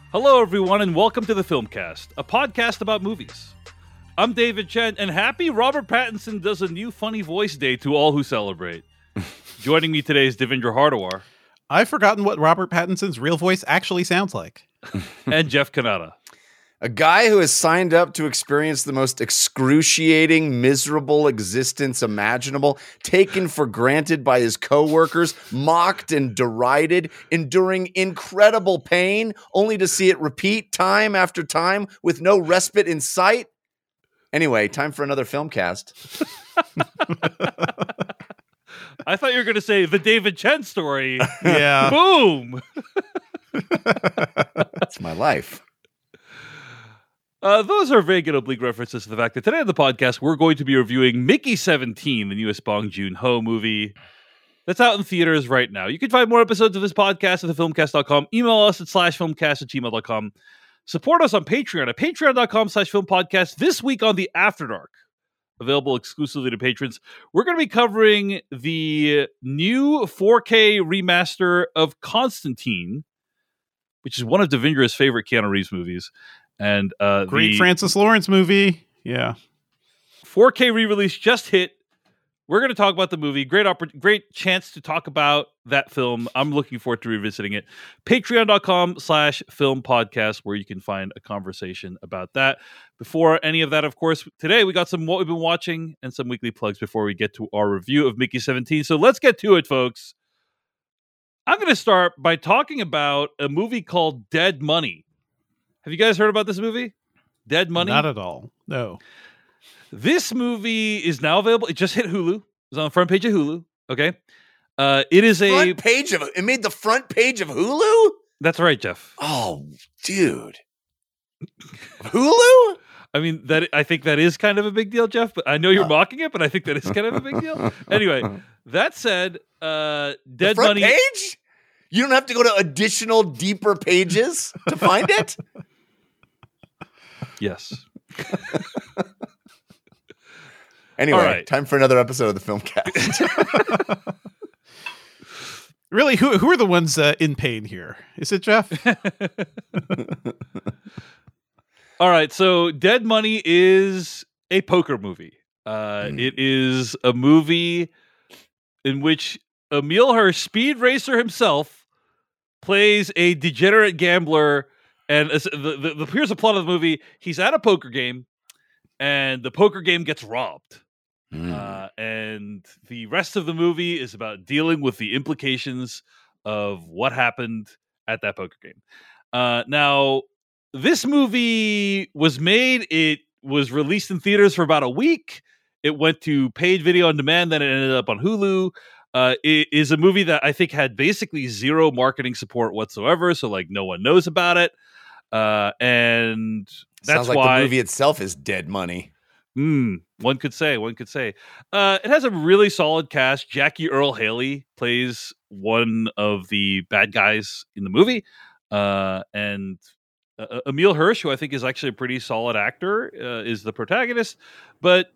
Hello, everyone, and welcome to the Filmcast, a podcast about movies. I'm David Chen, and happy Robert Pattinson does a new funny voice day to all who celebrate. Joining me today is Devindra Hardawar. I've forgotten what Robert Pattinson's real voice actually sounds like. And Jeff Kanata. A guy who has signed up to experience the most excruciating, miserable existence imaginable, taken for granted by his coworkers, mocked and derided, enduring incredible pain, only to see it repeat time after time with no respite in sight. Anyway, time for another Filmcast. I thought you were going to say the David Chen story. Yeah. Boom! That's my life. Those are vague and oblique references to the fact that today on the podcast, we're going to be reviewing Mickey 17, the newest Bong Joon-ho movie that's out in theaters right now. You can find more episodes of this podcast at thefilmcast.com. Email us at /filmcast@gmail.com. Support us on Patreon at patreon.com/filmpodcast. This week on The After Dark, available exclusively to patrons, we're going to be covering the new 4K remaster of Constantine, which is one of Devindra's favorite Keanu Reeves movies. And Great Francis Lawrence movie. Yeah. 4K re-release just hit. We're going to talk about the movie. Great chance to talk about that film. I'm looking forward to revisiting it. Patreon.com/filmpodcast, where you can find a conversation about that. Before any of that, of course, today we got some what we've been watching and some weekly plugs before we get to our review of Mickey 17. So let's get to it, folks. I'm going to start by talking about a movie called Dead Money. Have you guys heard about this movie? Dead Money? Not at all. No. This movie is now available. It just hit Hulu. It was on the front page of Hulu. Okay. It is It made the front page of Hulu? That's right, Jeff. Oh, dude. Hulu? I mean, I think that is kind of a big deal, Jeff, but I know you're mocking it, but I think that is kind of a big deal. Anyway, that said, Dead the front Money. Page? You don't have to go to additional deeper pages to find it? Yes. Anyway, right. Time for another episode of the Filmcast. Really, who are the ones in pain here? Is it Jeff? All right, so Dead Money is a poker movie. It is a movie in which Emile Hirsch, Speed Racer himself, plays a degenerate gambler. And here's the plot of the movie. He's at a poker game, and the poker game gets robbed. And the rest of the movie is about dealing with the implications of what happened at that poker game. Now, this movie was made. It was released in theaters for about a week. It went to paid video on demand. Then it ended up on Hulu. It is a movie that I think had basically zero marketing support whatsoever. So like no one knows about it. And that's Sounds like why the movie itself is dead money. One could say. It has a really solid cast. Jackie Earle Haley plays one of the bad guys in the movie. And Emile Hirsch, who I think is actually a pretty solid actor, is the protagonist. But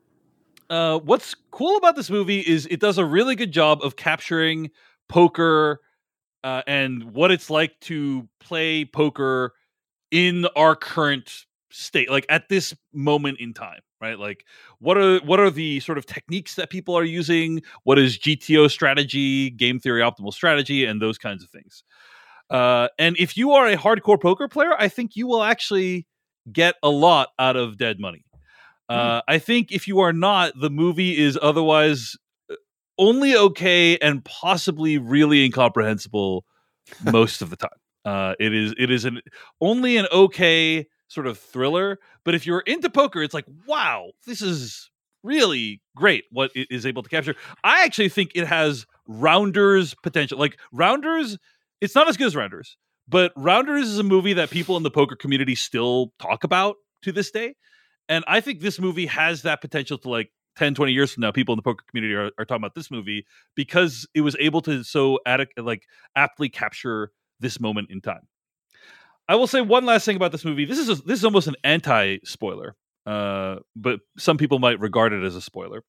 what's cool about this movie is it does a really good job of capturing poker and what it's like to play poker in our current state, like at this moment in time, right? Like what are the sort of techniques that people are using? What is GTO strategy, game theory optimal strategy, and those kinds of things. And if you are a hardcore poker player, I think you will actually get a lot out of Dead Money. I think if you are not, the movie is otherwise only okay and possibly really incomprehensible most of the time. It is only an okay sort of thriller, but if you're into poker, it's like, wow, this is really great what it is able to capture. I actually think it has Rounders potential. Like Rounders, it's not as good as Rounders, but Rounders is a movie that people in the poker community still talk about to this day. And I think this movie has that potential to, like, 10, 20 years from now, people in the poker community are talking about this movie because it was able to so aptly capture this moment in time. I will say one last thing about this movie. This is almost an anti-spoiler, but some people might regard it as a spoiler.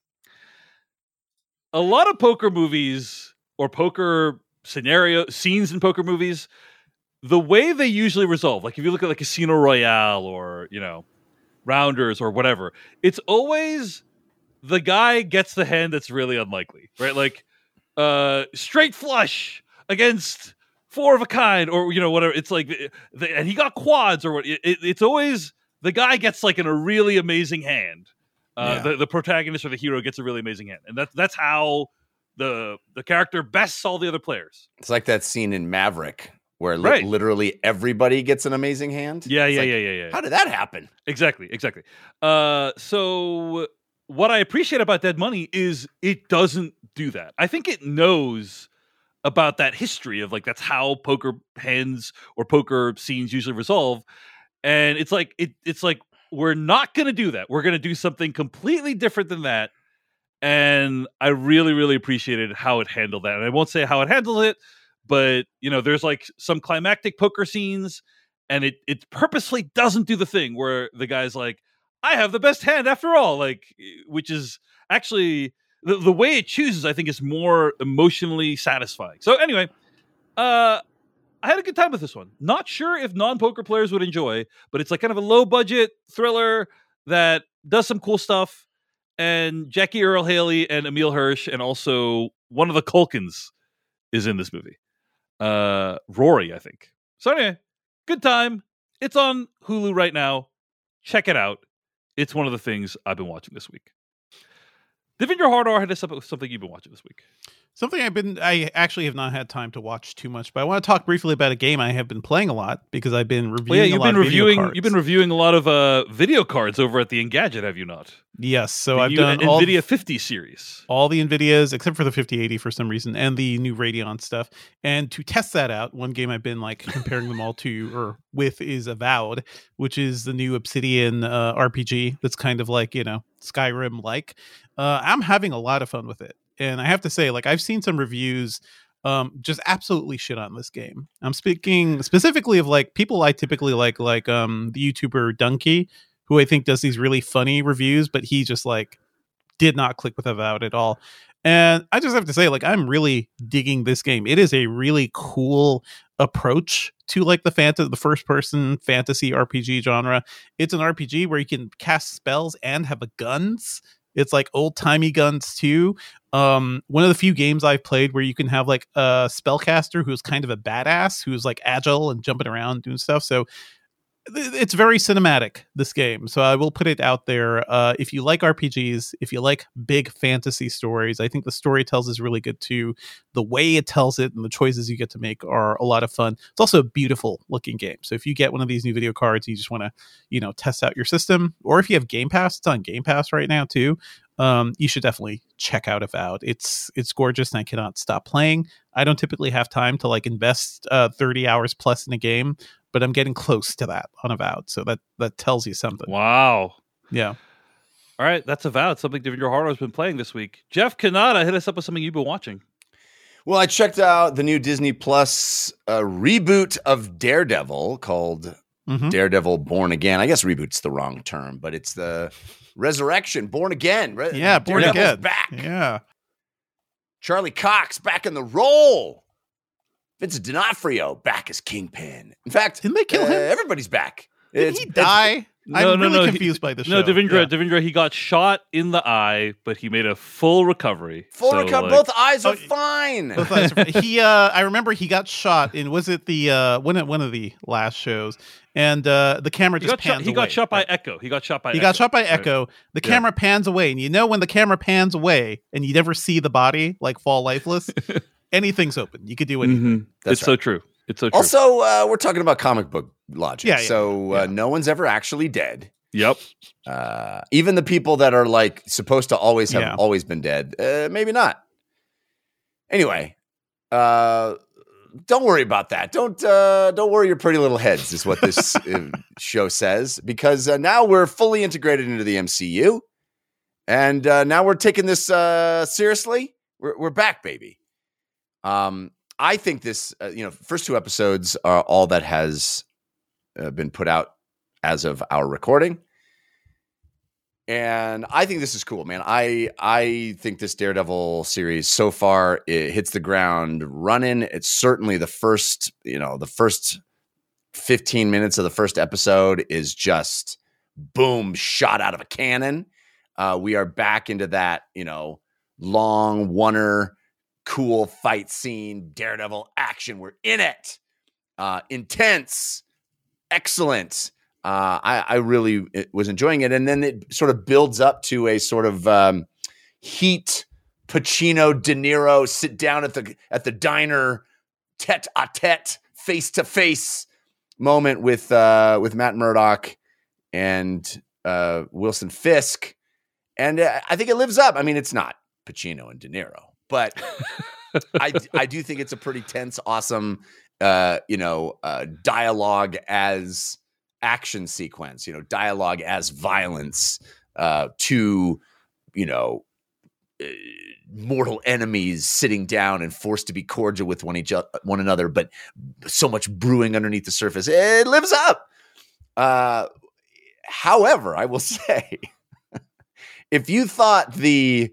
A lot of poker movies or poker scenes in poker movies the way they usually resolve, like if you look at like Casino Royale or, Rounders or whatever, it's always the guy gets the hand that's really unlikely, right? Like straight flush against four of a kind, or whatever. It's like, and he got quads, or what? It's always the guy gets like in a really amazing hand. The protagonist or the hero gets a really amazing hand, and that's how the character best saw the other players. It's like that scene in Maverick where Right. literally everybody gets an amazing hand. Yeah. How did that happen? Exactly. So what I appreciate about Dead Money is it doesn't do that. I think it knows about that history of like that's how poker hands or poker scenes usually resolve, and it's like it's like we're not going to do that. We're going to do something completely different than that. And I really, really appreciated how it handled that. And I won't say how it handled it, but there's like some climactic poker scenes, and it purposely doesn't do the thing where the guy's like, I have the best hand after all, like, which is actually the way it chooses, I think, is more emotionally satisfying. So anyway, I had a good time with this one. Not sure if non-poker players would enjoy, but it's like kind of a low budget thriller that does some cool stuff. And Jackie Earle Haley and Emil Hirsch, and also one of the Culkins is in this movie. Rory, I think. So anyway, good time. It's on Hulu right now. Check it out. It's one of the things I've been watching this week. Devindra Hardar hit us up with something you've been watching this week. Something I actually have not had time to watch too much, but I want to talk briefly about a game I have been playing a lot because I've been reviewing You've been reviewing a lot of video cards over at the Engadget, have you not? Yes, so I've done NVIDIA 50 series. All the NVIDIAs, except for the 5080 for some reason, and the new Radeon stuff. And to test that out, one game I've been like comparing them all to or with is Avowed, which is the new Obsidian RPG that's kind of like, Skyrim-like. I'm having a lot of fun with it. And I have to say, like, I've seen some reviews just absolutely shit on this game. I'm speaking specifically of like people I typically like the YouTuber Dunkey, who I think does these really funny reviews, but he just like did not click with Avowed at all. And I just have to say, like, I'm really digging this game. It is a really cool approach to like the first person fantasy RPG genre. It's an RPG where you can cast spells and have guns. It's like old timey guns too. One of the few games I've played where you can have like a spellcaster who's kind of a badass, who's like agile and jumping around doing stuff. So it's very cinematic, this game. So I will put it out there. If you like RPGs, if you like big fantasy stories, I think the story tells is really good too. The way it tells it and the choices you get to make are a lot of fun. It's also a beautiful looking game. So if you get one of these new video cards, you just want to, test out your system, or if you have Game Pass, it's on Game Pass right now too. You should definitely check out Avowed. It's gorgeous, and I cannot stop playing. I don't typically have time to like invest 30 hours plus in a game, but I'm getting close to that on Avowed. So that tells you something. Wow. Yeah. All right, that's Avowed, something Devindra Hardar has been playing this week. Jeff Kanata, hit us up with something you've been watching. Well, I checked out the new Disney Plus reboot of Daredevil called Daredevil Born Again. I guess reboot's the wrong term, but it's the resurrection, Born Again. Yeah, Born Again. Back. Yeah. Charlie Cox back in the role. Vincent D'Onofrio back as Kingpin. In fact, didn't they kill him? Everybody's back. Did he die? I'm really confused by the show. No, Devindra, he got shot in the eye, but he made a full recovery. Both eyes are fine. Both eyes are fine. I remember he got shot in, was it the one of the last shows? And the camera just pans away. He got shot by Echo. Got shot by Echo. The camera pans away, and when the camera pans away and you never see the body like fall lifeless, anything's open. You could do anything. It's so true. It's so true. Also, we're talking about comic book logic. Yeah. So no one's ever actually dead. Yep. Even the people that are like supposed to always have always been dead, maybe not. Anyway, don't worry about that. Don't worry your pretty little heads is what this show says, because now we're fully integrated into the MCU, and now we're taking this seriously. We're back, baby. I think this, first two episodes are all that has been put out as of our recording. And I think this is cool, man. I think this Daredevil series so far, it hits the ground running. It's certainly the first 15 minutes of the first episode is just boom, shot out of a cannon. We are back into that, long one-er, cool fight scene, Daredevil action. We're in it. Intense, excellent. I really was enjoying it. And then it sort of builds up to a sort of Heat, Pacino, De Niro sit down at the diner, tete-a-tete, face-to-face moment with Matt Murdock and Wilson Fisk. And I think it lives up. I mean, it's not Pacino and De Niro, but I do think it's a pretty tense, awesome, dialogue as action sequence, dialogue as violence to, mortal enemies sitting down and forced to be cordial with one another, but so much brewing underneath the surface. It lives up. However, I will say, if you thought the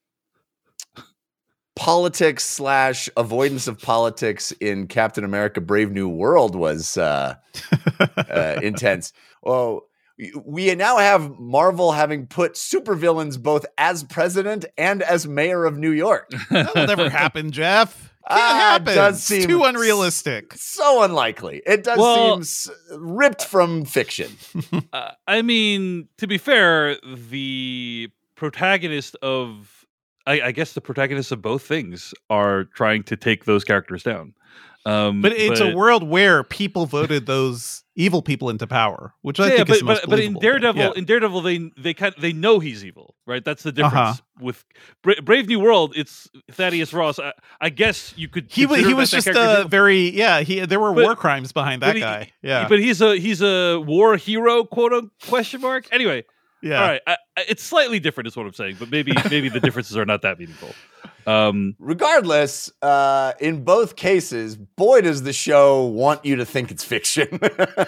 politics / avoidance of politics in Captain America: Brave New World was intense. Well, we now have Marvel having put supervillains both as president and as mayor of New York. That'll never happen, Jeff. Can't happen. It does seem it's too unrealistic. So unlikely. It does seem ripped from fiction. I mean, to be fair, the protagonist of, I guess the protagonists of both things are trying to take those characters down. But it's a world where people voted those evil people into power, which I think is most believable. In Daredevil, they know he's evil, right? That's the difference with Brave New World. It's Thaddeus Ross. I guess you could. He was just a very there were war crimes behind that guy. But he's a war hero, quote question mark. Anyway. Yeah. All right. It's slightly different, is what I'm saying, but maybe the differences are not that meaningful. Regardless, in both cases, boy, does the show want you to think it's fiction.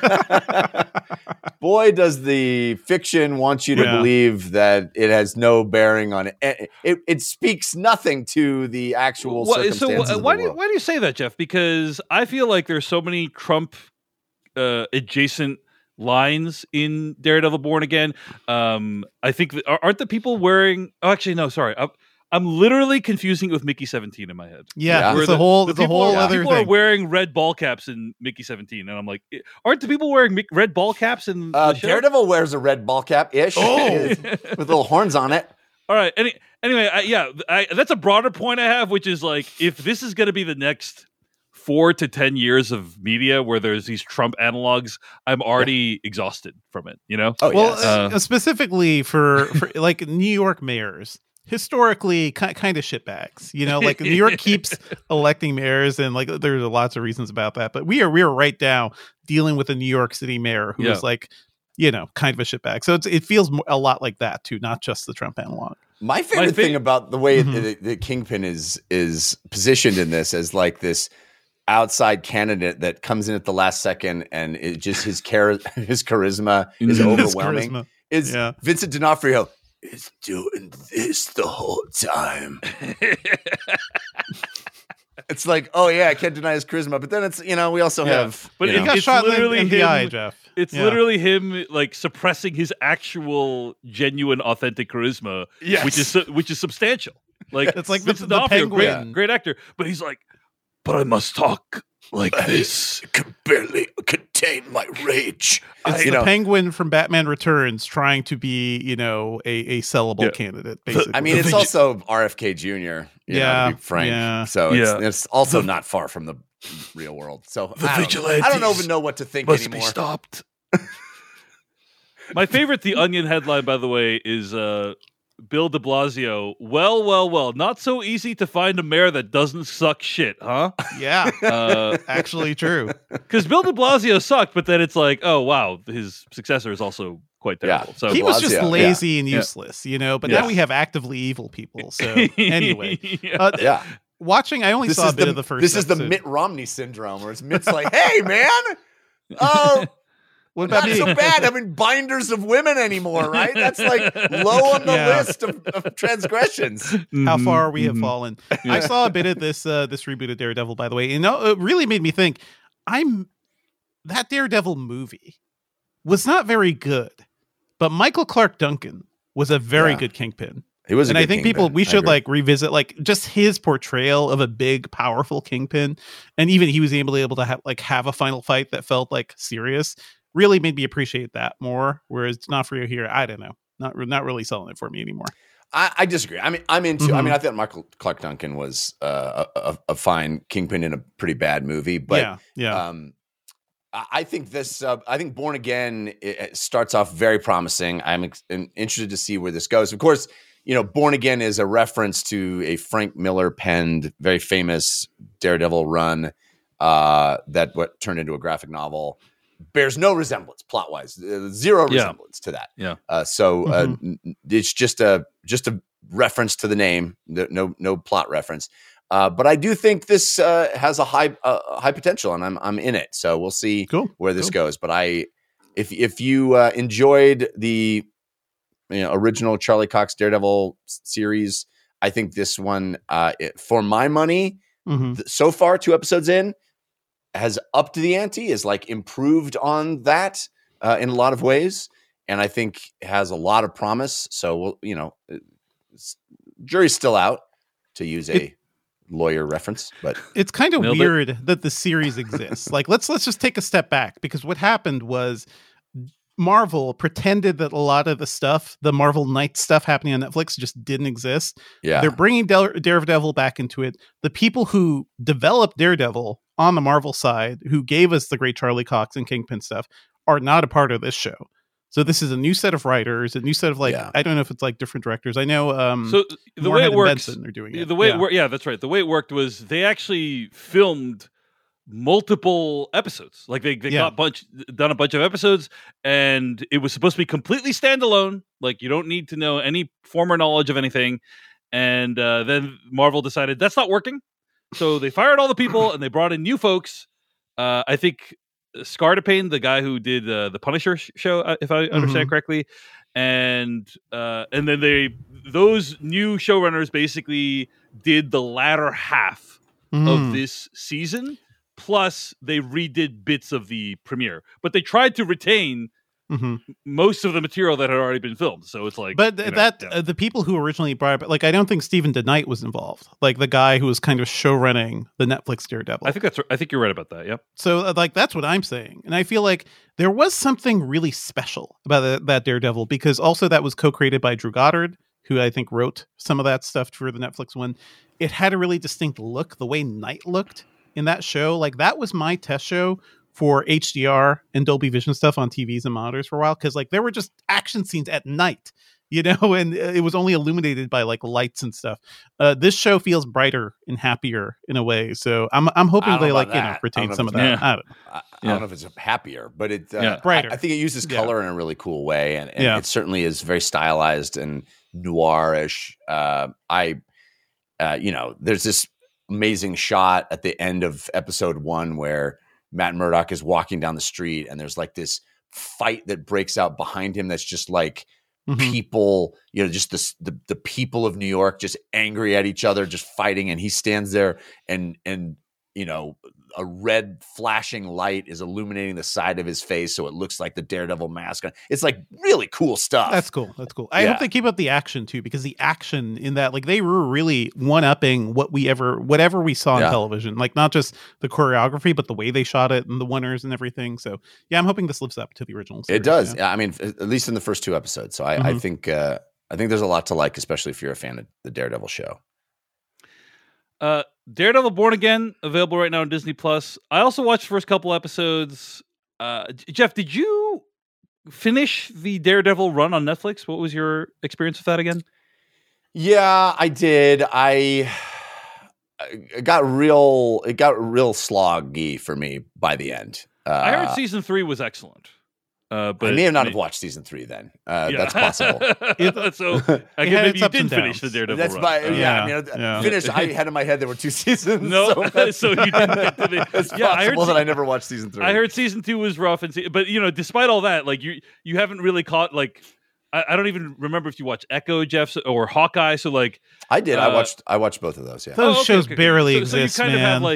Boy, does the fiction want you to believe that it has no bearing on it. It speaks nothing to the actual circumstances of the why world. Why do you say that, Jeff? Because I feel like there's so many Trump adjacent lines in Daredevil Born Again. I think aren't the people wearing? Oh, actually, no. Sorry, I'm literally confusing it with Mickey 17 in my head. Yeah, it's a whole other people thing. Are wearing red ball caps in Mickey 17, and I'm like, aren't the people wearing red ball caps in the show? Daredevil wears a red ball cap ish, with little horns on it. All right. Anyway, that's a broader point I have, which is like, if this is going to be the next 4 to 10 years of media where there's these Trump analogs, I'm already exhausted from it, specifically for like New York mayors, historically kind of shitbags, like New York keeps electing mayors, and like there's lots of reasons about that, but we are right now dealing with a New York City mayor who is like, kind of a shitbag. So it feels a lot like that too, not just the Trump analog. My favorite thing about the way the Kingpin is positioned in this as like this outside candidate that comes in at the last second, and it just his charisma is overwhelming. Vincent D'Onofrio is doing this the whole time. It's like, oh yeah, I can't deny his charisma, but then it's we also have. But it got shot in the eye, Jeff. It's literally him like suppressing his actual, genuine, authentic charisma, which is substantial. Like it's like Vincent the D'Onofrio, Penguin, great actor, but he's like, but I must talk like this. I can barely contain my rage. It's the Penguin from Batman Returns trying to be, a sellable candidate, basically. I mean, it's also RFK Jr., to be frank. Yeah. So it's also not far from the real world. So I don't even know what to think must anymore. Be stopped. My favorite The Onion headline, by the way, is Bill de Blasio. Well, not so easy to find a mayor that doesn't suck shit, huh? Yeah, actually true. Because Bill de Blasio sucked, but then it's like, oh wow, his successor is also quite terrible. Yeah. So he was just lazy and useless, but now we have actively evil people. So anyway, watching, I only saw a bit of the first. This is the Mitt Romney syndrome, where it's Mitt's like, hey man, what about not so bad having binders of women anymore, right? That's like low on the list of transgressions. How far we have fallen. I saw a bit of this reboot of Daredevil, by the way, and it really made me think. that Daredevil movie was not very good, but Michael Clark Duncan was a very good Kingpin. He was, and I think Kingpin. we should like revisit like just his portrayal of a big, powerful Kingpin, and even he was able to have a final fight that felt like serious. Really made me appreciate that more. Whereas D'Onofrio here, I don't know, not really selling it for me anymore. I disagree. I mean, I'm into. I mean, I thought Michael Clark Duncan was a fine Kingpin in a pretty bad movie, but I think this. I think Born Again it starts off very promising. I'm interested to see where this goes. Of course, Born Again is a reference to a Frank Miller penned, very famous Daredevil run that turned into a graphic novel. Bears no resemblance plot-wise, zero resemblance to that. Yeah. It's just a reference to the name, no plot reference. But I do think this has a high potential, and I'm in it. So we'll see where this goes. But if you enjoyed the original Charlie Cox Daredevil series, I think this one, for my money, so far 2 episodes in, has upped the ante, is like improved on that in a lot of ways, and I think has a lot of promise. So jury's still out, to use a lawyer reference, but it's kind of weird that the series exists. Like let's just take a step back, because what happened was Marvel pretended that a lot of the stuff, the Marvel Knights stuff happening on Netflix, just didn't exist. Yeah, they're bringing Daredevil back into it. The people who developed Daredevil on the Marvel side, who gave us the great Charlie Cox and Kingpin stuff, are not a part of this show. So this is a new set of writers, a new set of I don't know if it's like different directors. I know. So the way it works, they're doing it. The way it worked, that's right. The way it worked was they actually filmed multiple episodes. Like they done a bunch of episodes, and it was supposed to be completely standalone. Like you don't need to know any former knowledge of anything. And then Marvel decided that's not working. So they fired all the people and they brought in new folks. I think Scartapane, the guy who did the Punisher show, if I understand correctly, and then those new showrunners basically did the latter half of this season. Plus, they redid bits of the premiere, but they tried to retain most of the material that had already been filmed. So it's like, but the people who originally brought it, like, I don't think Stephen DeKnight was involved. Like the guy who was kind of show running the Netflix Daredevil. I think you're right about that. Yep. So like that's what I'm saying, and I feel like there was something really special about that Daredevil, because also that was co-created by Drew Goddard, who I think wrote some of that stuff for the Netflix one. It had a really distinct look. The way Knight looked in that show, like that was my test show for HDR and Dolby Vision stuff on TVs and monitors for a while, because like there were just action scenes at night, and it was only illuminated by like lights and stuff. This show feels brighter and happier in a way, so I'm hoping they retain some of that. I don't know if it's happier, but it's brighter. I think it uses color in a really cool way, and it certainly is very stylized and noirish. There's this amazing shot at the end of episode 1 where Matt Murdock is walking down the street and there's like this fight that breaks out behind him that's just like people, just the people of New York just angry at each other, just fighting, and he stands there and a red flashing light is illuminating the side of his face, so it looks like the Daredevil mask. It's like really cool stuff. That's cool. I hope they keep up the action too, because the action in that, like, they were really one-upping whatever we saw on television, like not just the choreography, but the way they shot it and the winners and everything. So yeah, I'm hoping this lives up to the original series. It does. Yeah. I mean, at least in the first 2 episodes. So I think there's a lot to like, especially if you're a fan of the Daredevil show. Daredevil Born Again, available right now on Disney Plus. I also watched the first couple episodes. Jeff, did you finish the Daredevil run on Netflix? What was your experience with that again? Yeah, I did. It got real sloggy for me by by the end. I heard season 3 was excellent. But I may have not have watched season 3 then. That's possible. So again, maybe you did finish the Daredevil That's run. Finished. I had in my head there were 2 seasons. No, so you didn't get to the. It's possible that I never watched season 3. I heard season 2 was rough, but despite all that, like you haven't really caught like. I don't even remember if you watched Echo, Jeff, or Hawkeye. So like I did. I watched both of those. Yeah, those shows barely exist. So you kind of have like.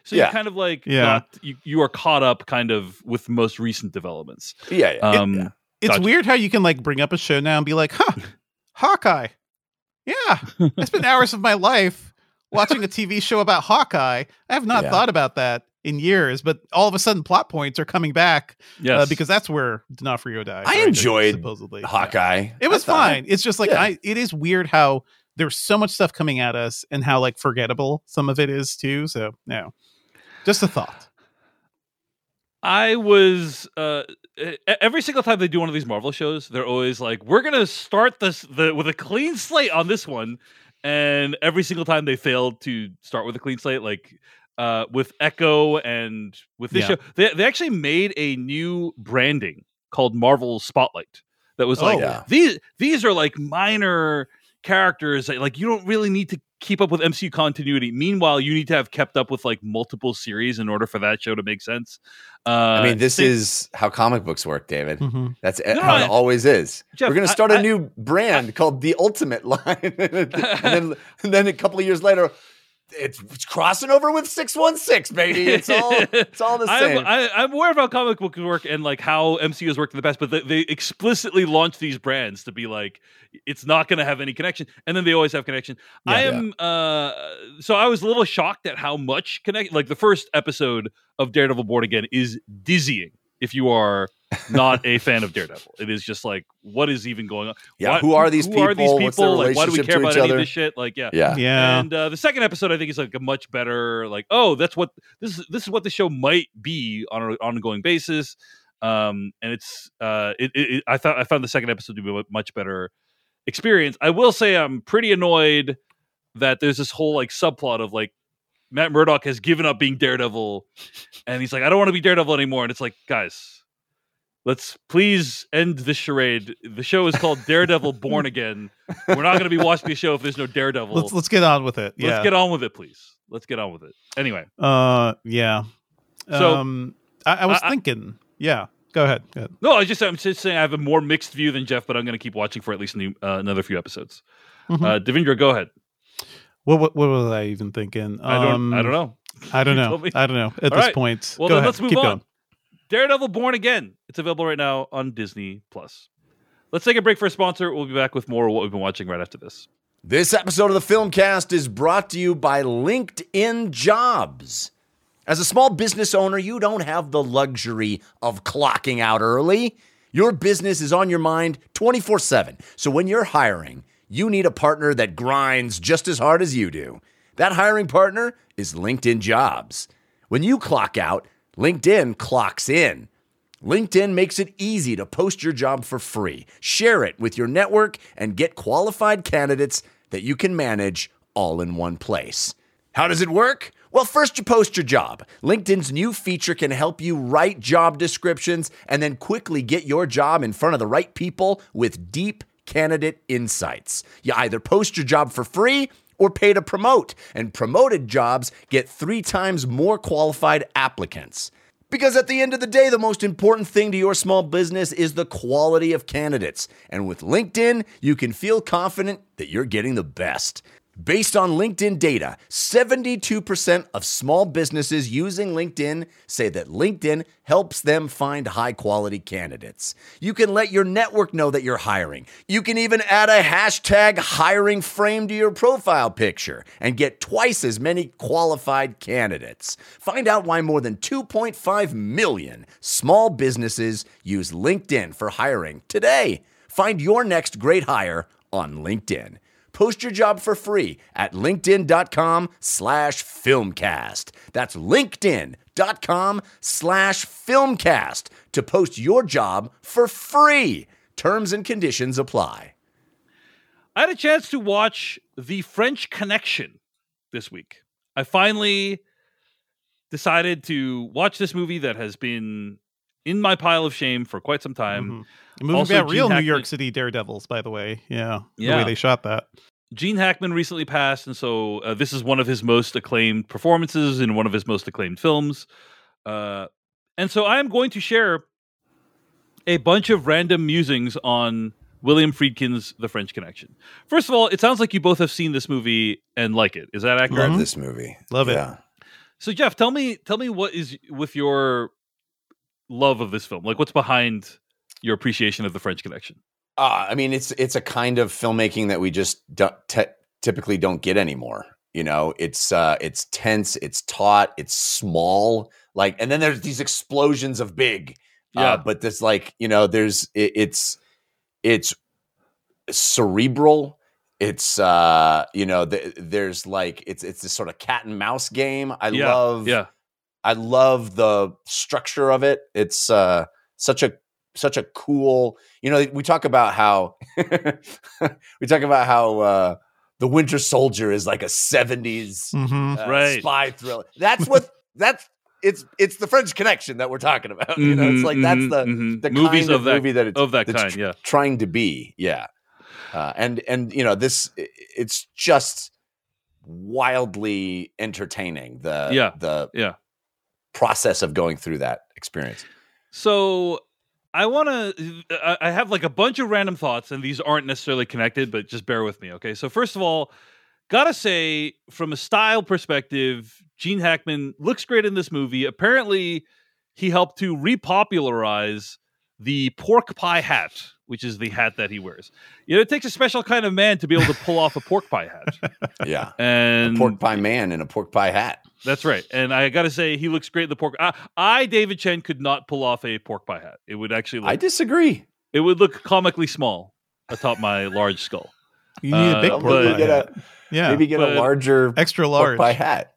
So you kind of like you are caught up kind of with most recent developments. Yeah. It's weird how you can like bring up a show now and be like, huh, Hawkeye. Yeah, I spent hours of my life watching a TV show about Hawkeye. I have not thought about that in years, but all of a sudden plot points are coming back because that's where D'Onofrio died. I enjoyed supposedly Hawkeye. It was fine. It's just like it is weird how there's so much stuff coming at us and how like forgettable some of it is too. So no, just a thought. I was every single time they do one of these Marvel shows, they're always like, "We're gonna start this with a clean slate on this one," and every single time they failed to start with a clean slate, like with Echo and with this show, they actually made a new branding called Marvel Spotlight. That was like these are like minor characters that, like, you don't really need to keep up with MCU continuity. Meanwhile, you need to have kept up with like multiple series in order for that show to make sense. I mean, this is how comic books work, David. That's how it always is. Jeff, we're going to start a new brand called the Ultimate Line, and then a couple of years later, it's crossing over with 616, baby. It's all the same. I'm aware of how comic books work and like how MCU has worked in the past, but they explicitly launched these brands to be like, it's not going to have any connection, and then they always have connection. So I was a little shocked at how much connect. Like the first episode of Daredevil Born Again is dizzying if you are not a fan of Daredevil. It is just like, what is even going on? Yeah, who are these people? What's their like, why do we care about any of this shit? Like, yeah. And the second episode, I think, is like a much better. Like, oh, that's what this is what the show might be on an ongoing basis. And it's I found the second episode to be a much better experience. I will say I'm pretty annoyed that there's this whole like subplot of like Matt Murdock has given up being Daredevil, and he's like, I don't want to be Daredevil anymore. And it's like, guys, let's please end this charade. The show is called Daredevil Born Again. We're not going to be watching the show if there's no Daredevil. Let's get on with it. Let's get on with it, please. Let's get on with it. Anyway. Yeah. So I was thinking. Yeah. Go ahead. No, I'm just saying I have a more mixed view than Jeff, but I'm going to keep watching for at least another few episodes. Devindra, go ahead. What was I even thinking? I don't know. I don't know at this point. Well, then let's move on. Going. Daredevil Born Again. It's available right now on Disney+. Let's take a break for a sponsor. We'll be back with more of what we've been watching right after this. This episode of the Filmcast is brought to you by LinkedIn Jobs. As a small business owner, you don't have the luxury of clocking out early. Your business is on your mind 24/7. So when you're hiring, you need a partner that grinds just as hard as you do. That hiring partner is LinkedIn Jobs. When you clock out, LinkedIn clocks in. LinkedIn makes it easy to post your job for free, share it with your network, and get qualified candidates that you can manage all in one place. How does it work? Well, first you post your job. LinkedIn's new feature can help you write job descriptions and then quickly get your job in front of the right people with deep candidate insights. You either post your job for free or pay to promote, and promoted jobs get 3 times more qualified applicants. Because at the end of the day, the most important thing to your small business is the quality of candidates. And with LinkedIn, you can feel confident that you're getting the best. Based on LinkedIn data, 72% of small businesses using LinkedIn say that LinkedIn helps them find high-quality candidates. You can let your network know that you're hiring. You can even add a hashtag hiring frame to your profile picture and get twice as many qualified candidates. Find out why more than 2.5 million small businesses use LinkedIn for hiring today. Find your next great hire on LinkedIn. Post your job for free at linkedin.com/filmcast. That's linkedin.com/filmcast to post your job for free. Terms and conditions apply. I had a chance to watch The French Connection this week. I finally decided to watch this movie that has been in my pile of shame for quite some time. A movie about real New York City daredevils, by the way. The way they shot that. Gene Hackman recently passed, and so this is one of his most acclaimed performances in one of his most acclaimed films. And so I am going to share a bunch of random musings on William Friedkin's The French Connection. First of all, it sounds like you both have seen this movie and like it. Is that accurate? Love this movie. Love it. Yeah. So Jeff, tell me what is with your love of this film? Like, what's behind your appreciation of the French Connection? I mean, it's a kind of filmmaking that we just typically don't get anymore. You know, it's tense, it's taut, it's small, like, and then there's these explosions of big. Yeah. But this, like, you know, it's cerebral. It's you know, there's like it's this sort of cat and mouse game. I love the structure of it. It's such a cool, you know, we talk about how the Winter Soldier is like a 70s spy thriller. It's the French Connection that we're talking about. You know, it's like that's the movies kind of movie that it's trying to be. Yeah. And you know, it's just wildly entertaining. The process of going through that experience. So I have like a bunch of random thoughts, and these aren't necessarily connected, but just bear with me. Okay. So first of all, gotta say, from a style perspective, Gene Hackman looks great in this movie. Apparently, he helped to repopularize the pork pie hat, which is the hat that he wears. You know, it takes a special kind of man to be able to pull off a pork pie hat. Yeah. And a pork pie man in a pork pie hat. That's right. And I got to say, he looks great in the pork. David Chen, could not pull off a pork pie hat. It would actually I disagree. It would look comically small atop my large skull. You need a big pork pie hat. Maybe get a larger, extra large pork pie hat.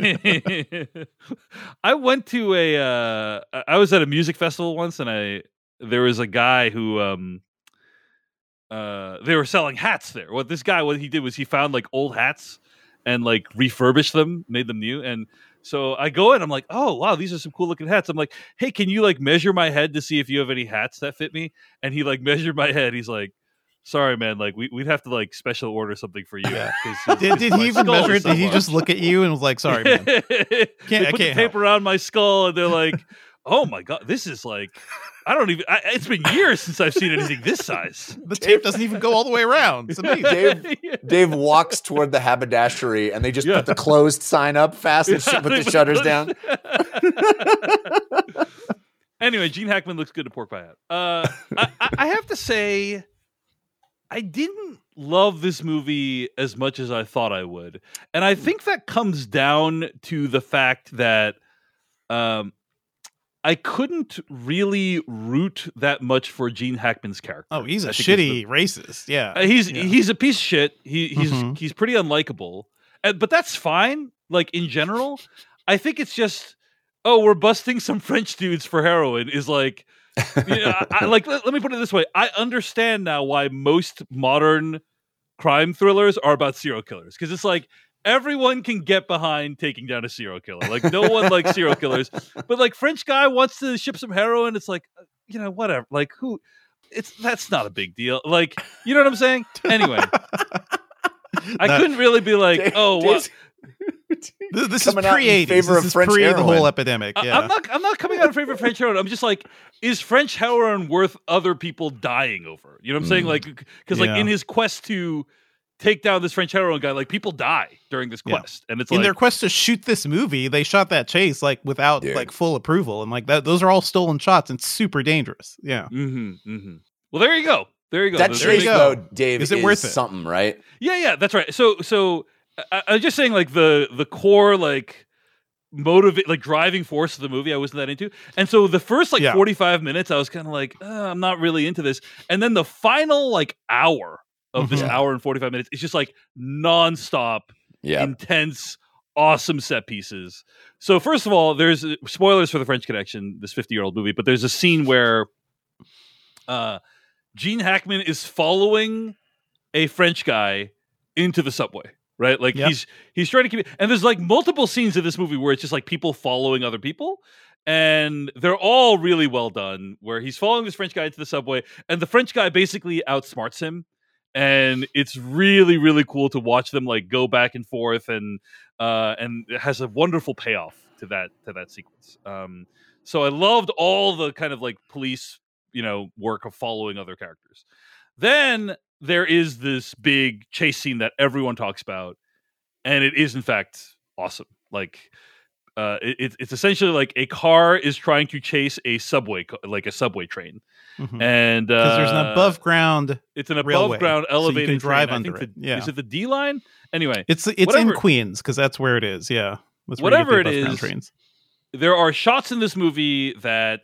I went to I was at a music festival once, and there was a guy who they were selling hats there. What he did was he found like old hats and like refurbished them, made them new. And so I go in, I'm like, oh wow, these are some cool looking hats. I'm like, hey, can you like measure my head to see if you have any hats that fit me? And he like measured my head. He's like, sorry, man, like we'd have to like special order something for you. Yeah. Did he even measure it? Did he just look at you and was like, sorry, man? They put the tape around my skull, and they're like, oh my God, this is like, it's been years since I've seen anything this size. The tape doesn't even go all the way around. It's amazing. Dave walks toward the haberdashery, and they just put the closed sign up fast and put the shutters down. Anyway, Gene Hackman looks good in pork pie hat. I have to say, I didn't love this movie as much as I thought I would. And I think that comes down to the fact that I couldn't really root that much for Gene Hackman's character. Oh, he's a shitty racist. Yeah. He's a piece of shit. He's pretty unlikable. But that's fine. Like, in general, I think it's just, we're busting some French dudes for heroin is like, let me put it this way. I understand now why most modern crime thrillers are about serial killers, because it's like everyone can get behind taking down a serial killer. Like, no one likes serial killers, but like French guy wants to ship some heroin. It's like, whatever. Like, that's not a big deal. Like, you know what I'm saying? Anyway, I couldn't really be like, what? This is pre-80s. This is pre the whole epidemic. Yeah. I'm not coming out in favor of French heroin. I'm just like, is French heroin worth other people dying over? You know what I'm saying? Like, because like in his quest to take down this French heroin guy, like people die during this quest, and it's in their quest to shoot this movie, they shot that chase like without like full approval, and like that. Those are all stolen shots and super dangerous. Yeah. Well, there you go. That chase, though, Dave, is it worth it? Something, right? Yeah, that's right. So I'm just saying, like the core like motivate like driving force of the movie I wasn't that into, and so the first 45 minutes I was kind of like, I'm not really into this, and then the final like hour of this hour and 45 minutes is just like nonstop, intense, awesome set pieces. So first of all, there's spoilers for the French Connection, this 50-year-old movie, but there's a scene where Gene Hackman is following a French guy into the subway. Right, like he's trying to keep it, and there's like multiple scenes in this movie where it's just like people following other people, and they're all really well done. Where he's following this French guy into the subway, and the French guy basically outsmarts him, and it's really really cool to watch them like go back and forth, and it has a wonderful payoff to that sequence. So I loved all the kind of like police work of following other characters. Then there is this big chase scene that everyone talks about, and it is in fact awesome. Like, It's essentially like a car is trying to chase a subway, like a subway train, and because there's an above ground. It's an above railway, ground elevated so you can drive train. under it. Yeah, is it the D line? Anyway, it's in Queens because that's where it is. Yeah, that's where whatever you get the it above is. ground trains. There are shots in this movie that,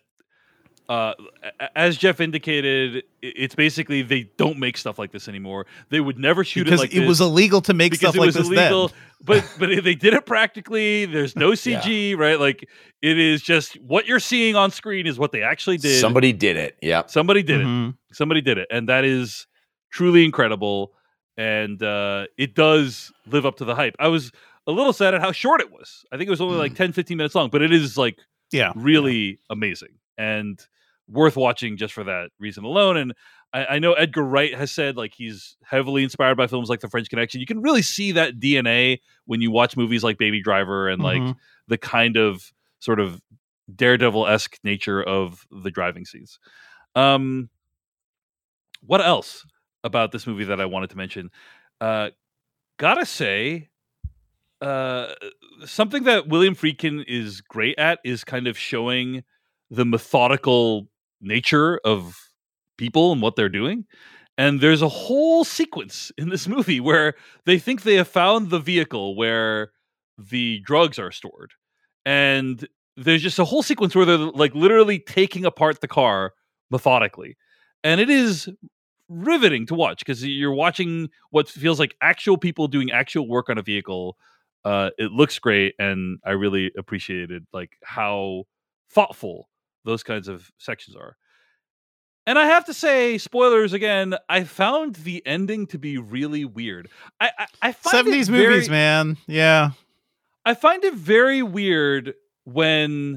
as Jeff indicated, it's basically they don't make stuff like this anymore. They would never shoot because it like it this. was illegal to make stuff like this then. But they did it practically. There's no CG, right? Like it is just what you're seeing on screen is what they actually did. Somebody did it. Yeah, somebody did it. Somebody did it, and that is truly incredible. And it does live up to the hype. I was a little sad at how short it was. I think it was only like 10, 15 minutes long, but it is like really amazing and worth watching just for that reason alone. And I know Edgar Wright has said like he's heavily inspired by films like The French Connection. You can really see that DNA when you watch movies like Baby Driver and like the kind of sort of Daredevil-esque nature of the driving scenes. What else about this movie that I wanted to mention? Gotta say, something that William Friedkin is great at is kind of showing the methodical nature of people and what they're doing. And there's a whole sequence in this movie where they think they have found the vehicle where the drugs are stored. And there's just a whole sequence where they're like literally taking apart the car methodically. And it is riveting to watch because you're watching what feels like actual people doing actual work on a vehicle. It looks great, and I really appreciated like how thoughtful those kinds of sections are. And I have to say, spoilers again, I found the ending to be really weird. I find 70s movies, man. Yeah. I find it very weird when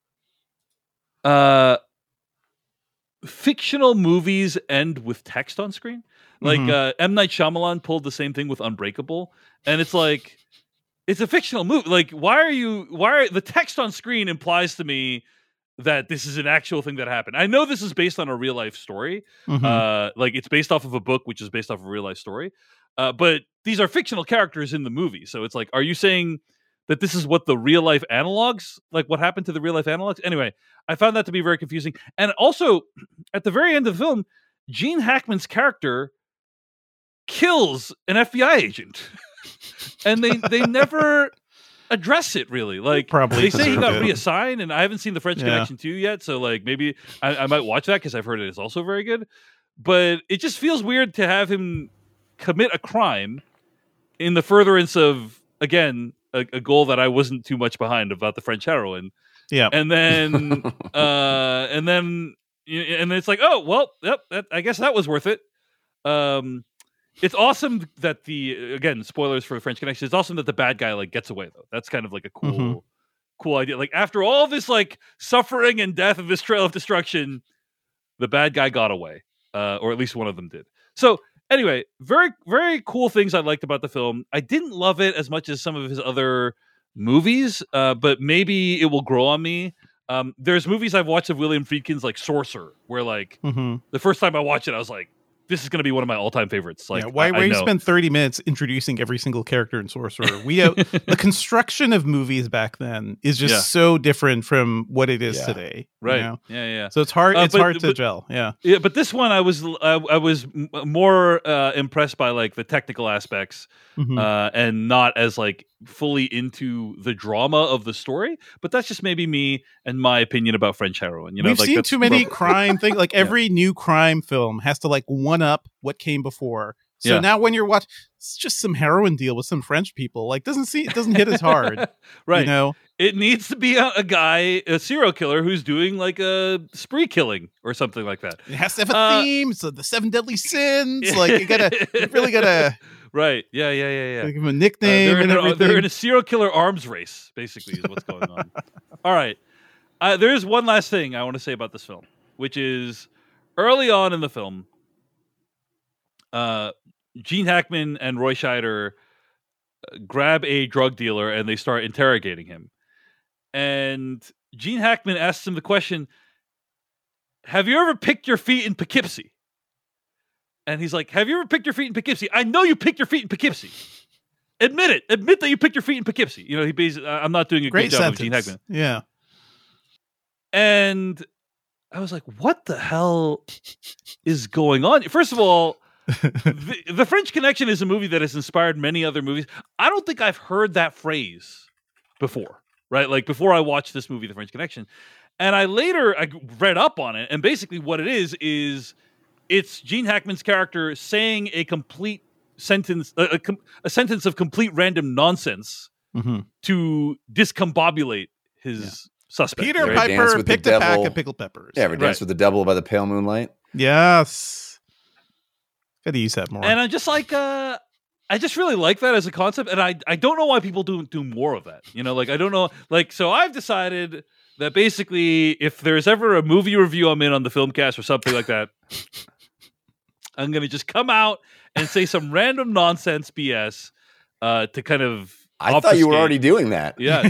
fictional movies end with text on screen. Like M. Night Shyamalan pulled the same thing with Unbreakable, and it's like it's a fictional movie. Like, why are the text on screen implies to me that this is an actual thing that happened. I know this is based on a real life story. Like it's based off of a book, which is based off of a real life story. But these are fictional characters in the movie. So it's like, are you saying that this is what the real life analogs, like what happened to the real life analogs? Anyway, I found that to be very confusing. And also at the very end of the film, Gene Hackman's character kills an FBI agent. And they never address it really. Like probably they say he got reassigned, and I haven't seen The French Connection 2 yet, so like maybe I might watch that because I've heard it is also very good. But it just feels weird to have him commit a crime in the furtherance of, again, a goal that I wasn't too much behind about the French heroine. Yeah, and then it's like, oh well, yep, I guess that was worth it. It's awesome that again, spoilers for The French Connection. It's awesome that the bad guy like gets away though. That's kind of like a cool idea. Like after all this like suffering and death of this trail of destruction, the bad guy got away, or at least one of them did. So anyway, very very cool things I liked about the film. I didn't love it as much as some of his other movies, but maybe it will grow on me. There's movies I've watched of William Friedkin's like Sorcerer, where like the first time I watched it, I was like, this is going to be one of my all-time favorites. Like, why you spend 30 minutes introducing every single character in Sorcerer? The construction of movies back then is just so different from what it is today. Right. You know? Yeah. So it's hard. It's hard to gel. Yeah. Yeah. But this one, I was more impressed by like the technical aspects, and not as like fully into the drama of the story. But that's just maybe me and my opinion about French heroine. You know, we've like, seen too many crime things. Like every new crime film has to like one up what came before. So now when you're watching, it's just some heroin deal with some French people. Like it doesn't hit as hard. Right. You know, it needs to be a serial killer who's doing like a spree killing or something like that. It has to have a theme. So the 7 deadly sins. Like you really gotta. Right. Yeah. Give him a nickname. They're in a serial killer arms race, basically, is what's going on. All right. There's one last thing I want to say about this film, which is early on in the film, Gene Hackman and Roy Scheider grab a drug dealer and they start interrogating him. And Gene Hackman asks him the question, have you ever picked your feet in Poughkeepsie? And he's like, have you ever picked your feet in Poughkeepsie? I know you picked your feet in Poughkeepsie. Admit it. Admit that you picked your feet in Poughkeepsie. You know, he basically, I'm not doing a Great good job sentence. of Gene Hackman. Yeah. And I was like, what the hell is going on? First of all, the French Connection is a movie that has inspired many other movies. I don't think I've heard that phrase before, right? Like before I watched this movie, The French Connection. And I read up on it, and basically what it is it's Gene Hackman's character saying a complete sentence, a sentence of complete random nonsense to discombobulate his suspect. Peter Right, Dance Piper with the picked a pack Devil. of pickled peppers. Yeah, ever dance with the devil by the pale moonlight? Yes. Gotta use that more. And I'm just like, I just really like that as a concept, and I don't know why people don't do more of that. You know, like I don't know, like so I've decided that basically, if there's ever a movie review I'm in on the Filmcast or something like that, I'm gonna just come out and say some random nonsense BS to kind of. I thought you were obfuscate. already doing that. Yeah,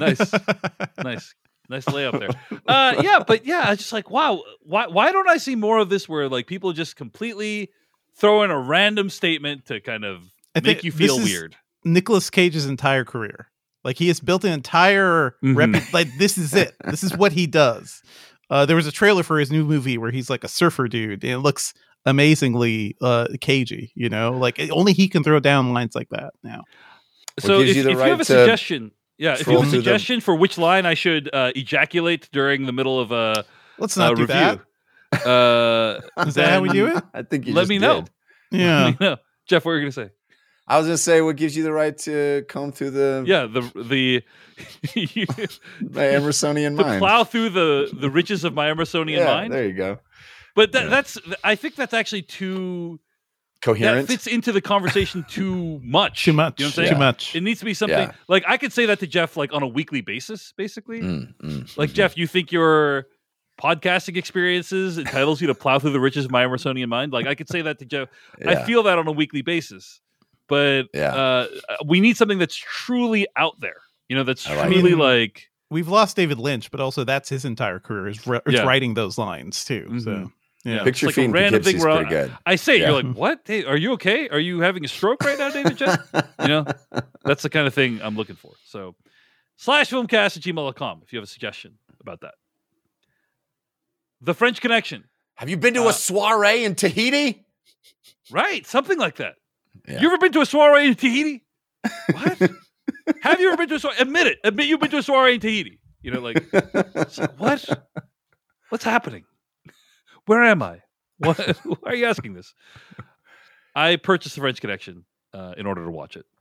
nice layup there. I was just like, wow, why don't I see more of this where like people just completely throw in a random statement to kind of make you feel weird. Nicolas Cage's entire career. Like he has built an entire like this is it. This is what he does. There was a trailer for his new movie where he's like a surfer dude, and it looks amazingly cagey. You know, like only he can throw down lines like that now. So if you have a suggestion, for which line I should ejaculate during the middle of a let's not do review, that. Is that how we do it? I think you let just me did. know. Yeah, Let me know. Jeff, what were you gonna say? I was gonna say, what gives you the right to comb through the the my Emersonian to mind? plow through the riches of my Emersonian mind. There you go. But that's I think that's actually too Coherent. that fits into the conversation too much. Too much. You know what I'm saying? Too much. It needs to be something Yeah. like I could say that to Jeff like on a weekly basis, basically. Like Jeff, you think your podcasting experiences entitles you to plow through the riches of my Emersonian mind? Like I could say that to Jeff. I Yeah. feel that on a weekly basis. But we need something that's truly out there. You know, that's I like truly it. like We've lost David Lynch, but also that's his entire career is writing those lines too. So yeah, Picture it's like feet a in random Poughkeepsie thing is where pretty good. I say, Yeah. you're like, what? Hey, are you okay? Are you having a stroke right now, David Jen? You know, that's the kind of thing I'm looking for. So /filmcast@gmail.com if you have a suggestion about that. The French Connection. Have you been to a soiree in Tahiti? Right. Something like that. Yeah. You ever been to a soiree in Tahiti? What? Have you ever been to a soiree? Admit it. Admit you've been to a soiree in Tahiti. You know, like, it's like, what? What's happening? Where am I? What? Why are you asking this? I purchased The French Connection in order to watch it.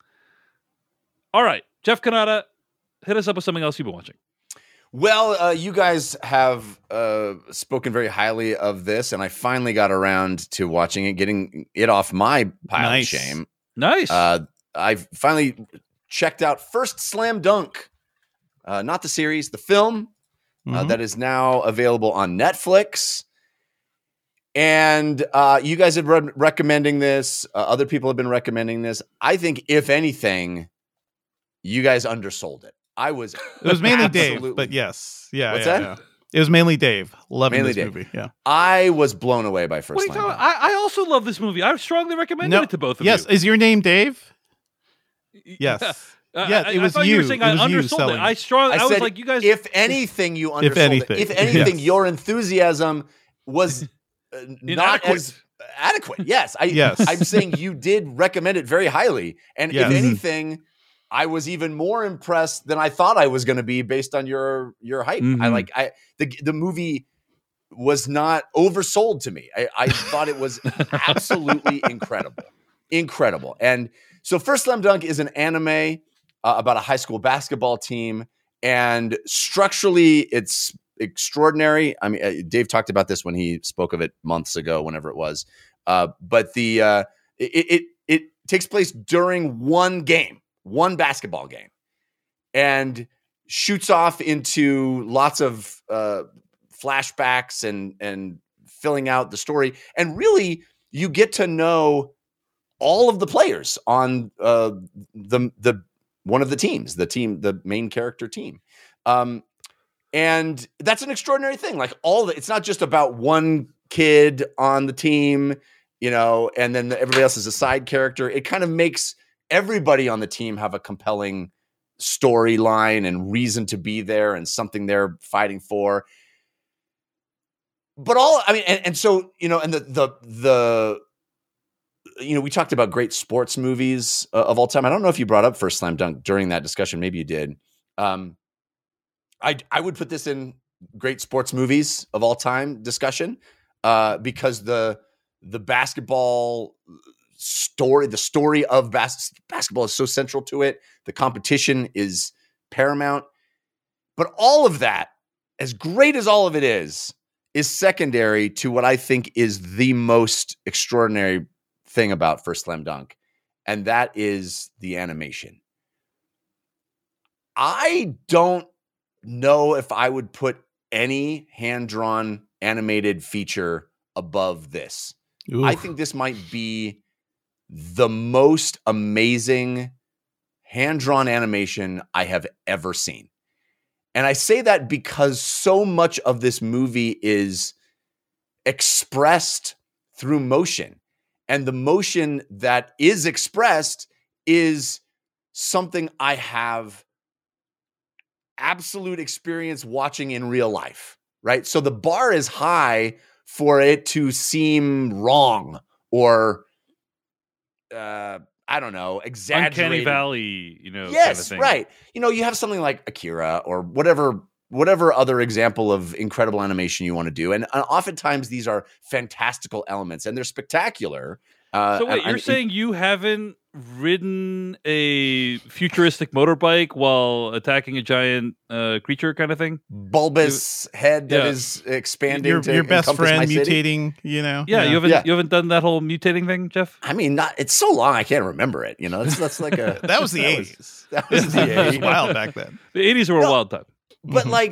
All right. Jeff Kanata, hit us up with something else you've been watching. Well, you guys have spoken very highly of this, and I finally got around to watching it, getting it off my pile of shame. Nice. I finally checked out First Slam Dunk, not the series, the film that is now available on Netflix. And you guys have been recommending this. Other people have been recommending this. I think, if anything, you guys undersold it. It was mainly Dave, but yes. Yeah. What's yeah, that? yeah. It was mainly Dave. Loving Mainly this Dave. movie. Yeah. I was blown away by First What are you Slam talking Dunk. about? I also love this movie. I strongly recommended it to both of Yes. you. Is your name Dave? Yeah. Yes. Yeah, it was I thought you were you. saying It I was you undersold it. selling. I was said, like, you guys. if anything, you undersold anything. it. If anything, Yes. your enthusiasm was not Inadequate. as adequate. Yes. Yes. I'm saying you did recommend it very highly. And Yes. if anything, I was even more impressed than I thought I was going to be based on your hype. Mhm. The movie was not oversold to me. I thought it was absolutely incredible. And so First Slam Dunk is an anime about a high school basketball team, and structurally it's extraordinary. I mean, Dave talked about this when he spoke of it months ago, whenever it was. But it takes place during one basketball game, and shoots off into lots of flashbacks and filling out the story. And really, you get to know all of the players on the one of the teams, the main character team. And that's an extraordinary thing. Like it's not just about one kid on the team, you know, and then everybody else is a side character. It kind of makes everybody on the team have a compelling storyline and reason to be there and something they're fighting for. But so, and the we talked about great sports movies of all time. I don't know if you brought up First Slam Dunk during that discussion. Maybe you did. I would put this in great sports movies of all time discussion because the basketball story, the story of basketball is so central to it. The competition is paramount. But all of that, as great as all of it is secondary to what I think is the most extraordinary thing about First Slam Dunk, and that is the animation. I don't know if I would put any hand-drawn animated feature above this. Oof. I think this might be the most amazing hand-drawn animation I have ever seen. And I say that because so much of this movie is expressed through motion. And the motion that is expressed is something I have absolute experience watching in real life, right? So the bar is high for it to seem wrong or, I don't know, exaggerated. Uncanny Valley, Yes, kind of thing. Right. You have something like Akira or whatever other example of incredible animation you want to do. And oftentimes these are fantastical elements and they're spectacular. So wait, you're saying you haven't ridden a futuristic motorbike while attacking a giant creature kind of thing? Bulbous head that is expanding your best friend mutating, Yeah, you haven't done that whole mutating thing, Jeff? I mean, it's so long I can't remember it. That's like a that was the 80s. That was the 80s. It was wild back then. The 80s were a wild time. But like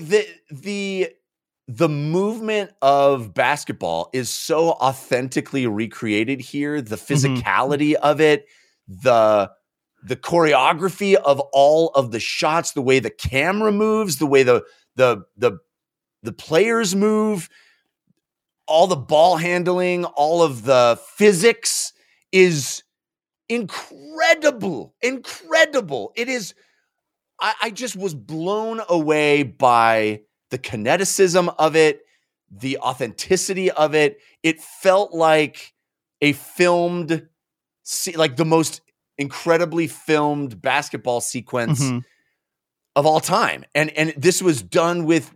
the movement of basketball is so authentically recreated here. The physicality of it, the choreography of all of the shots, the way the camera moves, the way the players move, all the ball handling, all of the physics is incredible. Incredible. It is. I just was blown away by the kineticism of it, the authenticity of it. It felt like a filmed, like the most incredibly filmed basketball sequence of all time. And this was done with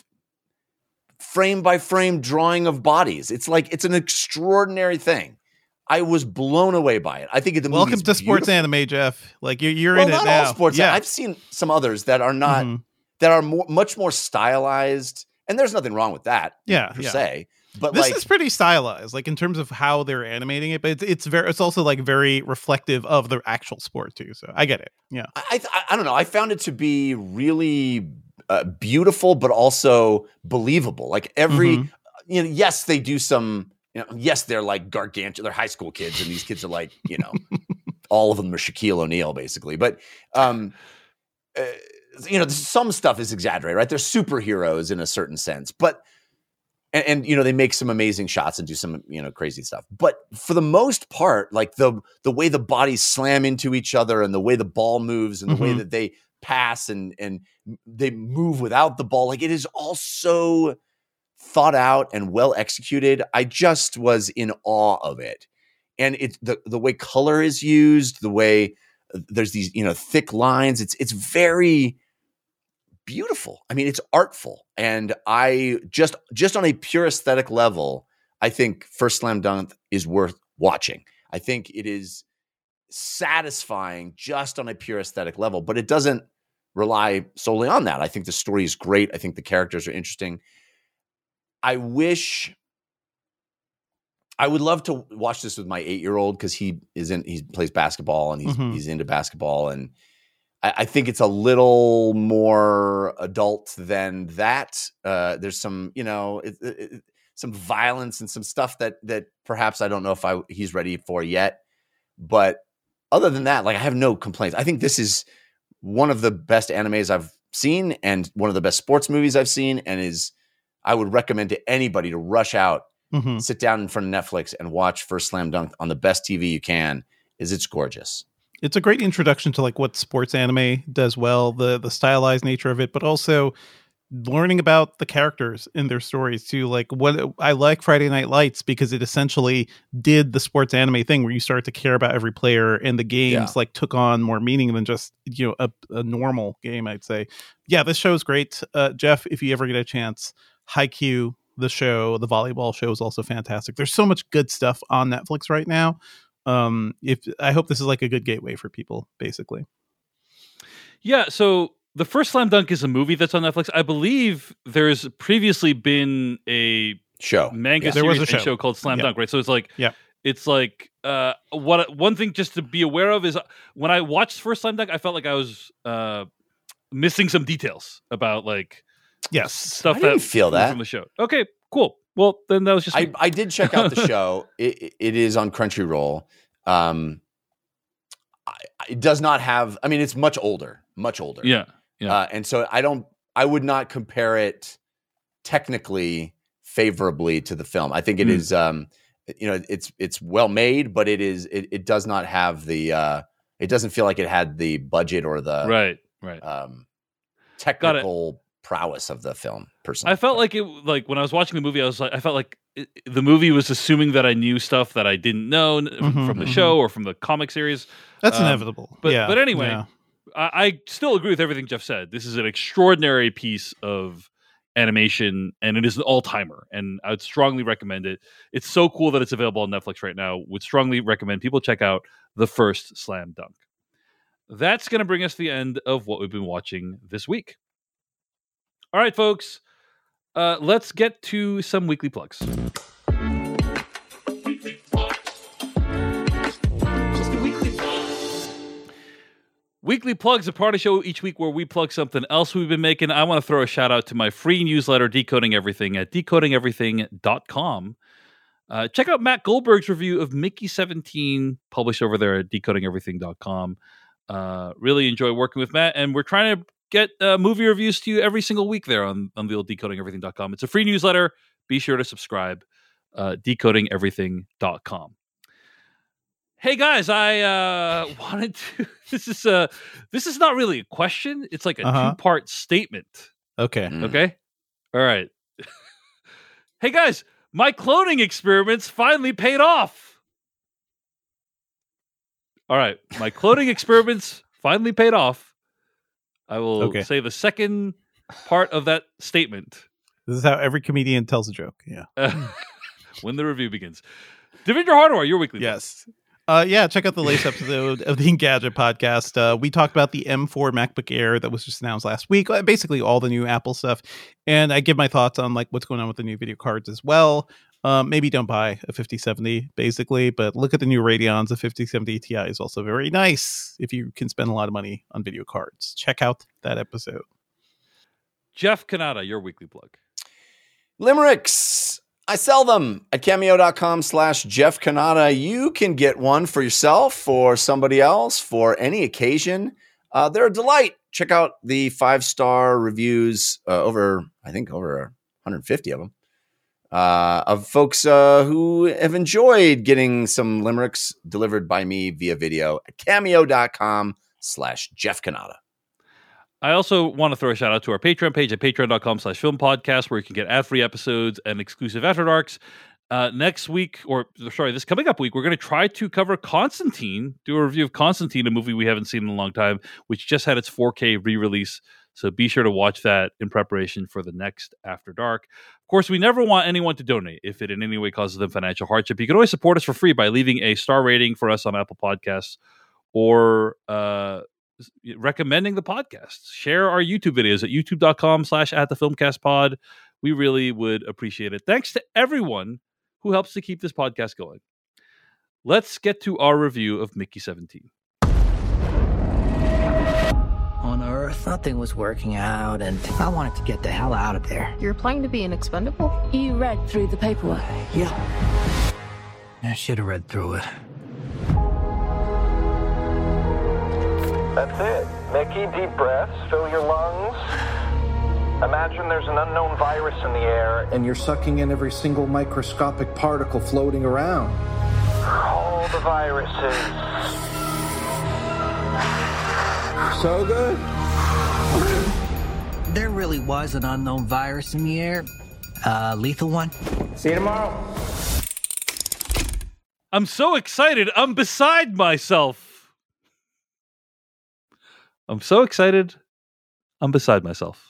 frame by frame drawing of bodies. It's an extraordinary thing. I was blown away by it. I think the welcome to sports anime, Jeff. Like you're in it now. Not all sports. Yeah. I've seen some others that are not that are much more stylized, and there's nothing wrong with that. Per se. But this is pretty stylized, like in terms of how they're animating it. But it's also like very reflective of the actual sport too. So I get it. Yeah. I don't know. I found it to be really beautiful, but also believable. Like every yes, they do some. Yes, they're like gargantuan. They're high school kids, and these kids are like, all of them are Shaquille O'Neal, basically. But, some stuff is exaggerated, right? They're superheroes in a certain sense. But, and they make some amazing shots and do some, crazy stuff. But for the most part, like the way the bodies slam into each other and the way the ball moves and the way that they pass and they move without the ball, like it is all so thought out and well executed. I just was in awe of it. And it's the way color is used, the way there's these, thick lines. It's very beautiful. I mean, it's artful. And I just on a pure aesthetic level, I think First Slam Dunk is worth watching. I think it is satisfying just on a pure aesthetic level, but it doesn't rely solely on that. I think the story is great. I think the characters are interesting. I would love to watch this with my 8-year-old because he plays basketball and he's into basketball. And I think it's a little more adult than that. There's some, some violence and some stuff that perhaps I don't know if he's ready for yet. But other than that, like I have no complaints. I think this is one of the best animes I've seen and one of the best sports movies I've seen, and I would recommend to anybody to rush out, sit down in front of Netflix and watch First Slam Dunk on the best TV you can. It's gorgeous. It's a great introduction to like what sports anime does well, the stylized nature of it, but also learning about the characters in their stories too. Like what I like Friday Night Lights because it essentially did the sports anime thing where you start to care about every player, and the games like took on more meaning than just, you know, a normal game, I'd say. Yeah, this show is great. Jeff, if you ever get a chance, Haikyuu, the show, the volleyball show, is also fantastic. There's so much good stuff on Netflix right now. I hope this is like a good gateway for people, basically. Yeah, so the first Slam Dunk is a movie that's on Netflix. I believe there's previously been a manga series and show called Slam Dunk, right? So it's like, one thing just to be aware of is when I watched first Slam Dunk, I felt like I was missing some details about like stuff. I didn't feel that from the show. Okay, cool. Well, then that was just I did check out the show. It is on Crunchyroll. It does not have. I mean, it's much older. Yeah. And so I would not compare it technically favorably to the film. I think it is. It's well made, but it does not have the. It doesn't feel like it had the budget or the technical prowess of the film. Personally, I felt like when I was watching the movie, I felt like the movie was assuming that I knew stuff that I didn't know from the show or from the comic series. That's inevitable. But anyway, I still agree with everything Jeff said. This is an extraordinary piece of animation, and it is an all-timer, and I would strongly recommend it. It's so cool that it's available on Netflix right now. Would strongly recommend people check out the first Slam Dunk. That's going to bring us to the end of what we've been watching this week. All right, folks, let's get to some weekly plugs. Weekly Plugs, a party show each week where we plug something else we've been making. I want to throw a shout out to my free newsletter, Decoding Everything, at decodingeverything.com. Check out Matt Goldberg's review of Mickey 17, published over there at decodingeverything.com. Really enjoy working with Matt, and we're trying to get movie reviews to you every single week there on the old decodingeverything.com. It's a free newsletter. Be sure to subscribe. Decodingeverything.com. Hey guys, I wanted to. This is not really a question. It's like a two-part statement. Okay. Okay. All right. Hey guys, my cloning experiments finally paid off. All right, my cloning experiments finally paid off. I will say the second part of that statement. This is how every comedian tells a joke. Yeah. When the review begins. Devindra Hardawar, your weekly. Yes. Check out the latest episode of the Engadget podcast. We talked about the M4 MacBook Air that was just announced last week. Basically all the new Apple stuff. And I give my thoughts on like what's going on with the new video cards as well. Maybe don't buy a 5070 basically, but look at the new Radeons. The 5070 Ti is also very nice if you can spend a lot of money on video cards. Check out that episode. Jeff Cannata, your weekly plug. Limericks. I sell them at cameo.com/Jeff Cannata. You can get one for yourself, for somebody else, for any occasion. They're a delight. Check out the 5-star reviews, over 150 of them, of folks who have enjoyed getting some limericks delivered by me via video at cameo.com/Jeff Cannata. I also want to throw a shout out to our Patreon page at patreon.com/film podcast, where you can get ad-free episodes and exclusive After Darks. This coming up week, we're going to try to cover Constantine, do a review of Constantine, a movie we haven't seen in a long time, which just had its 4K re-release. So be sure to watch that in preparation for the next After Dark. Of course, we never want anyone to donate if it in any way causes them financial hardship. You can always support us for free by leaving a star rating for us on Apple Podcasts or recommending the podcast. Share our YouTube videos at youtube.com/@thefilmcastpod. We really would appreciate it. Thanks to everyone who helps to keep this podcast going. Let's get to our review of Mickey 17. On Earth, nothing was working out, and I wanted to get the hell out of there. You're applying to be an expendable? You read through the paperwork? Yeah. I should have read through it. That's it. Mickey, deep breaths, fill your lungs. Imagine there's an unknown virus in the air. And you're sucking in every single microscopic particle floating around. All the viruses. So good. There really was an unknown virus in the air. Lethal one. See you tomorrow. I'm so excited. I'm beside myself. I'm so excited. I'm beside myself.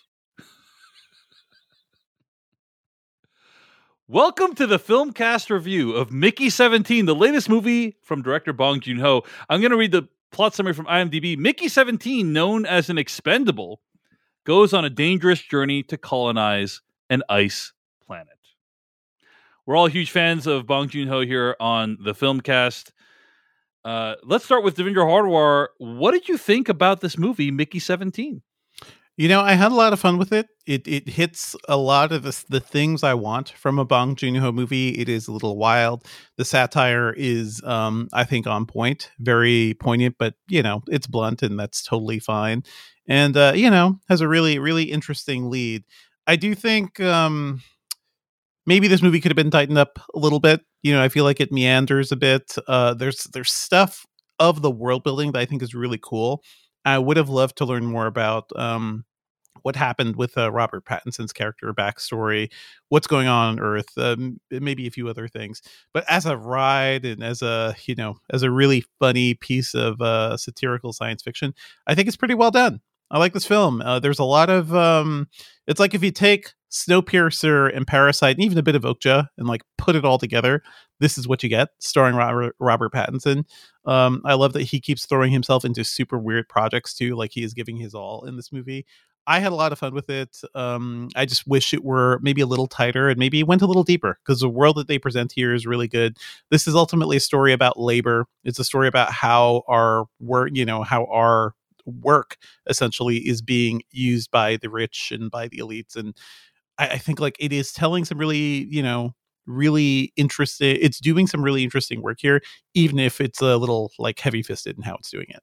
Welcome to the Filmcast review of Mickey 17, the latest movie from director Bong Joon-ho. I'm going to read the plot summary from IMDb. Mickey 17, known as an expendable, goes on a dangerous journey to colonize an ice planet. We're all huge fans of Bong Joon-ho here on the Filmcast. Let's start with Devendra Hardwar. What did you think about this movie, Mickey 17? You know, I had a lot of fun with it. It hits a lot of the things I want from a Bong Joon-ho movie. It is a little wild. The satire is, I think, on point, very poignant, but, you know, it's blunt and that's totally fine. And, you know, has a really, really interesting lead. I do think maybe this movie could have been tightened up a little bit. You know, I feel like it meanders a bit. There's stuff of the world building that I think is really cool. I would have loved to learn more about what happened with Robert Pattinson's character backstory, what's going on Earth, maybe a few other things. But as a ride and as a, you know, as a really funny piece of satirical science fiction, I think it's pretty well done. I like this film. There's a lot of it's like if you take Snowpiercer and Parasite and even a bit of Okja and like put it all together, this is what you get, starring Robert Pattinson. I love that he keeps throwing himself into super weird projects too, like he is giving his all in this movie. I had a lot of fun with it. I just wish it were maybe a little tighter and maybe went a little deeper, because the world that they present here is really good. This is ultimately a story about labor. It's a story about how our work, you know, how our work essentially is being used by the rich and by the elites. And I think like it is telling some really, you know, really interesting. It's doing some really interesting work here, even if it's a little like heavy fisted in how it's doing it.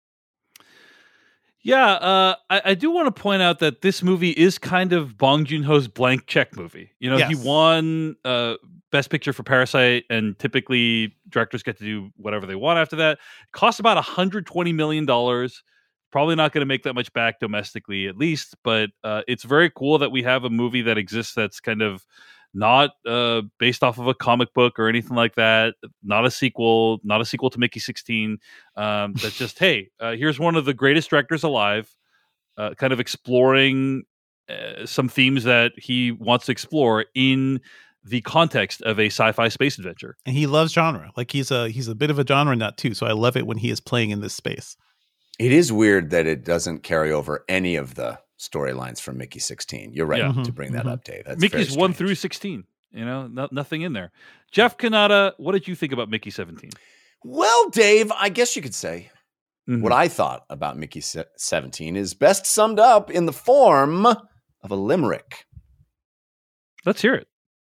Yeah, I do want to point out that this movie is kind of Bong Joon-ho's blank check movie. You know, he won Best Picture for Parasite, and typically directors get to do whatever they want after that. It costs about $120 million. Probably not going to make that much back domestically, at least, but it's very cool that we have a movie that exists that's kind of not based off of a comic book or anything like that. Not a sequel to Mickey 16. That's just, hey, here's one of the greatest directors alive, kind of exploring some themes that he wants to explore in the context of a sci-fi space adventure. And he loves genre. Like he's a bit of a genre nut too. So I love it when he is playing in this space. It is weird that it doesn't carry over any of the storylines from Mickey 16. You're right to bring that up, Dave. That's Mickey's 1 through 16. You know, nothing in there. Jeff Kanata, what did you think about Mickey 17? Well, Dave, I guess you could say what I thought about Mickey 17 is best summed up in the form of a limerick. Let's hear it.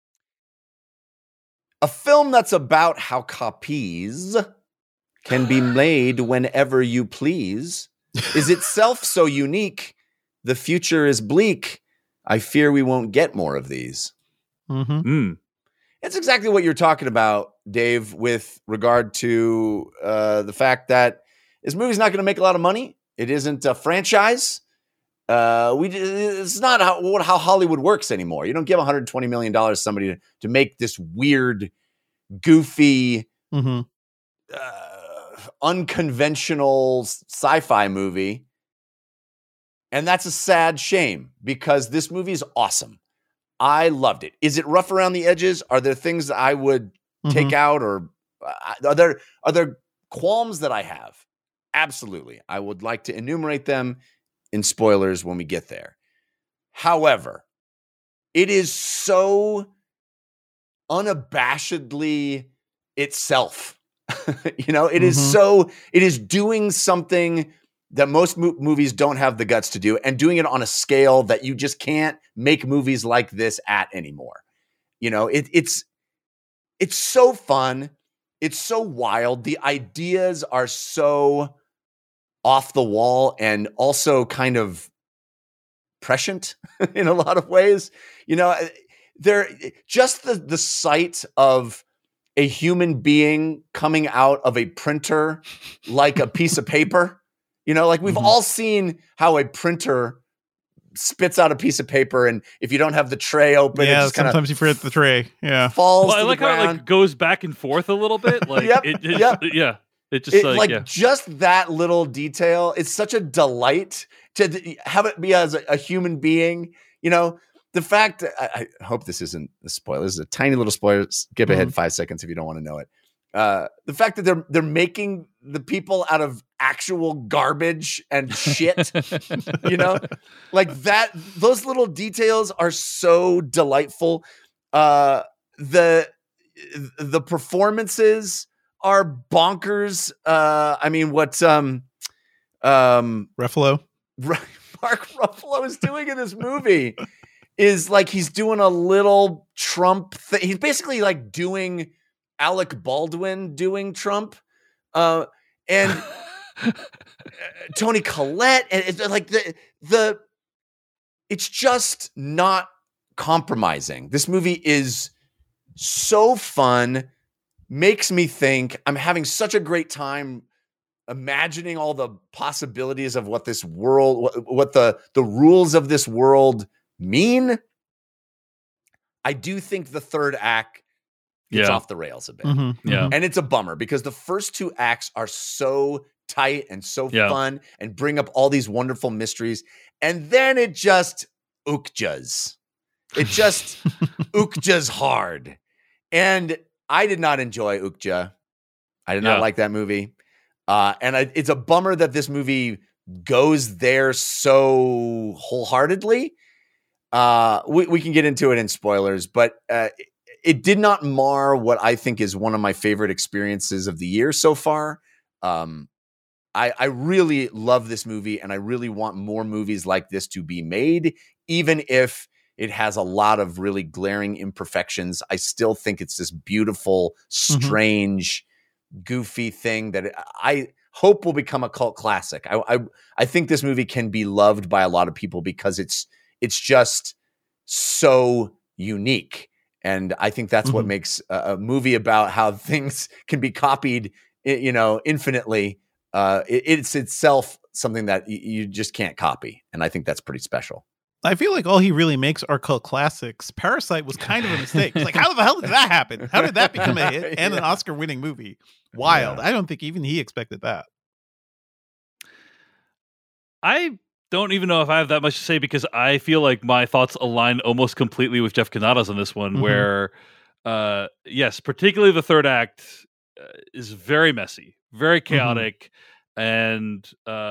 A film that's about how copies can be made whenever you please is itself so unique. The future is bleak. I fear we won't get more of these. It's exactly what you're talking about, Dave, with regard to the fact that this movie's not going to make a lot of money. It isn't a franchise. It's not how Hollywood works anymore. You don't give $120 million to somebody to make this weird, goofy, unconventional sci-fi movie. And that's a sad shame, because this movie is awesome. I loved it. Is it rough around the edges? Are there things that I would take out, or are there qualms that I have? Absolutely. I would like to enumerate them in spoilers when we get there. However, it is so unabashedly itself. You know, it is doing something that most movies don't have the guts to do, and doing it on a scale that you just can't make movies like this at anymore. You know, it's so fun. It's so wild. The ideas are so off the wall and also kind of prescient in a lot of ways. You know, they're just the sight of a human being coming out of a printer like a piece of paper You know, like we've all seen how a printer spits out a piece of paper, and if you don't have the tray open, it just sometimes you forget the tray. Yeah, falls. Well, I like how it like goes back and forth a little bit. Like it just just that little detail. It's such a delight to have it be as a human being. You know, the fact. I hope this isn't a spoiler. This is a tiny little spoiler. Skip ahead 5 seconds if you don't want to know it. The fact that they're making the people out of actual garbage and shit, you know, like that. Those little details are so delightful. The performances are bonkers. I mean, what Ruffalo, Mark Ruffalo is doing in this movie is like he's doing a little Trump thing. He's basically like doing Alec Baldwin doing Trump, and Toni Collette, and it's like the it's just not compromising. This movie is so fun, makes me think. I'm having such a great time imagining all the possibilities of what this world, what the rules of this world mean. I do think the third act gets off the rails a bit. Yeah. And it's a bummer because the first 2 acts are so tight and so fun and bring up all these wonderful mysteries. And then it just ukjas. It just ukjas hard. And I did not enjoy Ukja. I did not like that movie. It's a bummer that this movie goes there so wholeheartedly. We can get into it in spoilers, but it did not mar what I think is one of my favorite experiences of the year so far. I really love this movie, and I really want more movies like this to be made, even if it has a lot of really glaring imperfections. I still think it's this beautiful, strange, goofy thing that I hope will become a cult classic. I think this movie can be loved by a lot of people because it's just so unique. And I think that's what makes a movie about how things can be copied, you know, infinitely. It's itself something that you just can't copy. And I think that's pretty special. I feel like all he really makes are cult classics. Parasite was kind of a mistake. It's like, how the hell did that happen? How did that become a hit and an Oscar-winning movie? Wild. I don't think even he expected that. I don't even know if I have that much to say because I feel like my thoughts align almost completely with Jeff Kanata's on this one, where, yes, particularly the third act is very messy, very chaotic. And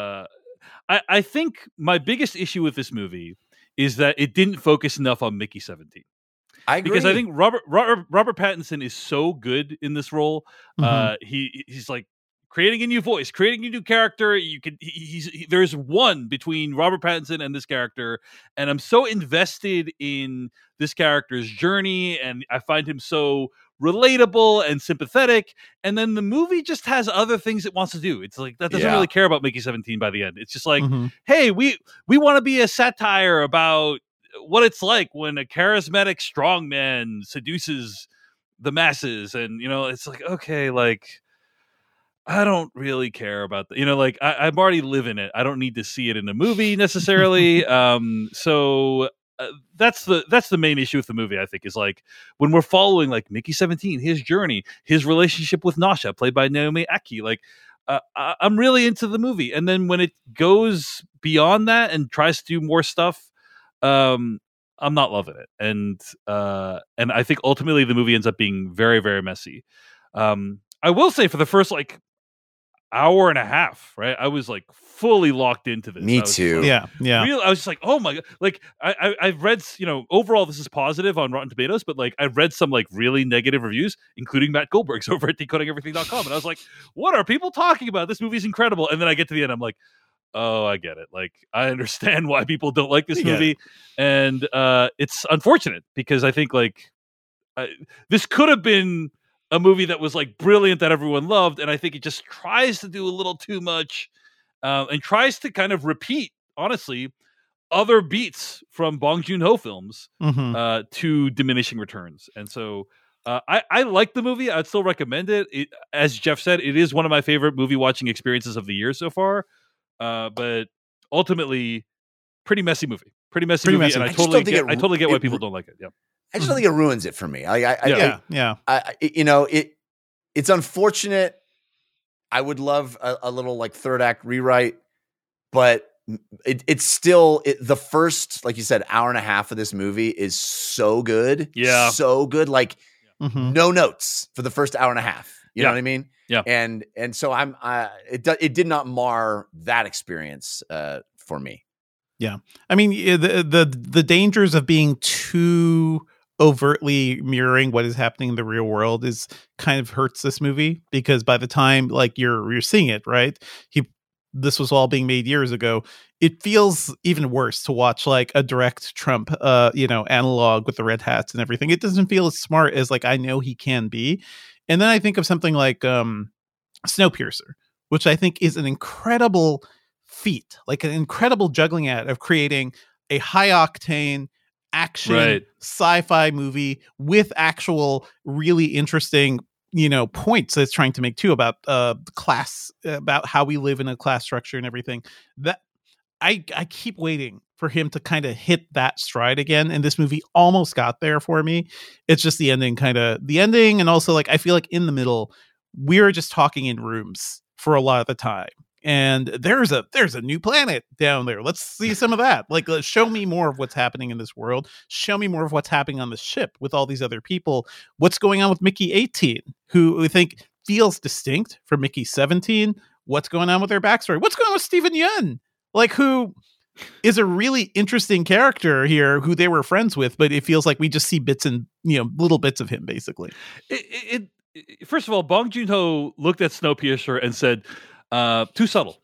I think my biggest issue with this movie is that it didn't focus enough on Mickey 17. I agree. Because I think Robert Pattinson is so good in this role. He's like creating a new voice, creating a new character. There's one between Robert Pattinson and this character, and I'm so invested in this character's journey, and I find him so relatable and sympathetic. And then the movie just has other things it wants to do. It's like that doesn't really care about Mickey 17 by the end. It's just like, hey, we want to be a satire about what it's like when a charismatic strongman seduces the masses, and you know, it's like, okay, like I don't really care about that. You know, like I'm already living it. I don't need to see it in a movie necessarily. So that's the main issue with the movie, I think, is like when we're following like Mickey 17, his journey, his relationship with Nasha, played by Naomi Aki. Like I'm really into the movie, and then when it goes beyond that and tries to do more stuff, I'm not loving it. And I think ultimately the movie ends up being very, very messy. I will say for the first like hour and a half, right, I was like fully locked into this. Me too. Like, yeah. I was just like, oh my god! Like I've read, you know, overall this is positive on Rotten Tomatoes, but like I've read some like really negative reviews, including Matt Goldberg's over at decodingeverything.com, and I was like, what are people talking about? This movie's incredible. And then I get to the end, I'm like, oh, I get it. Like I understand why people don't like this movie, and it's unfortunate because I think like this could have been a movie that was like brilliant that everyone loved, and I think it just tries to do a little too much, and tries to kind of repeat, honestly, other beats from Bong Joon-ho films to diminishing returns. And so I like the movie. I'd still recommend it. As Jeff said, it is one of my favorite movie watching experiences of the year so far. but ultimately, pretty messy movie. Pretty messy Pretty movie, messy. and I just don't think I totally get why it people don't like it. Yeah. I just don't think it ruins it for me. Yeah. It's unfortunate. I would love a little like third act rewrite, but it's still the first, like you said, hour and a half of this movie is so good. Yeah. So good. Like Mhm. no notes for the first hour and a half. You know what I mean? Yeah. And so it did not mar that experience for me. Yeah. I mean, the dangers of being too overtly mirroring what is happening in the real world is kind of hurts this movie, because by the time like you're seeing it, right? This was all being made years ago. It feels even worse to watch like a direct Trump analog with the red hats and everything. It doesn't feel as smart as like I know he can be. And then I think of something like Snowpiercer, which I think is an incredible feat, like an incredible juggling act of creating a high octane action sci-fi movie with actual really interesting points that it's trying to make too about class, about how we live in a class structure and everything. That I keep waiting for him to kind of hit that stride again, and this movie almost got there for me. It's just the ending, and also like I feel like in the middle we're just talking in rooms for a lot of the time. And there's a new planet down there. Let's see some of that. Like, show me more of what's happening in this world. Show me more of what's happening on the ship with all these other people. What's going on with Mickey 18, who I think feels distinct from Mickey 17. What's going on with their backstory? What's going on with Steven Yeun? Like, who is a really interesting character here, who they were friends with, but it feels like we just see bits and little bits of him, basically. First of all, Bong Joon-ho looked at Snowpiercer and said, too subtle.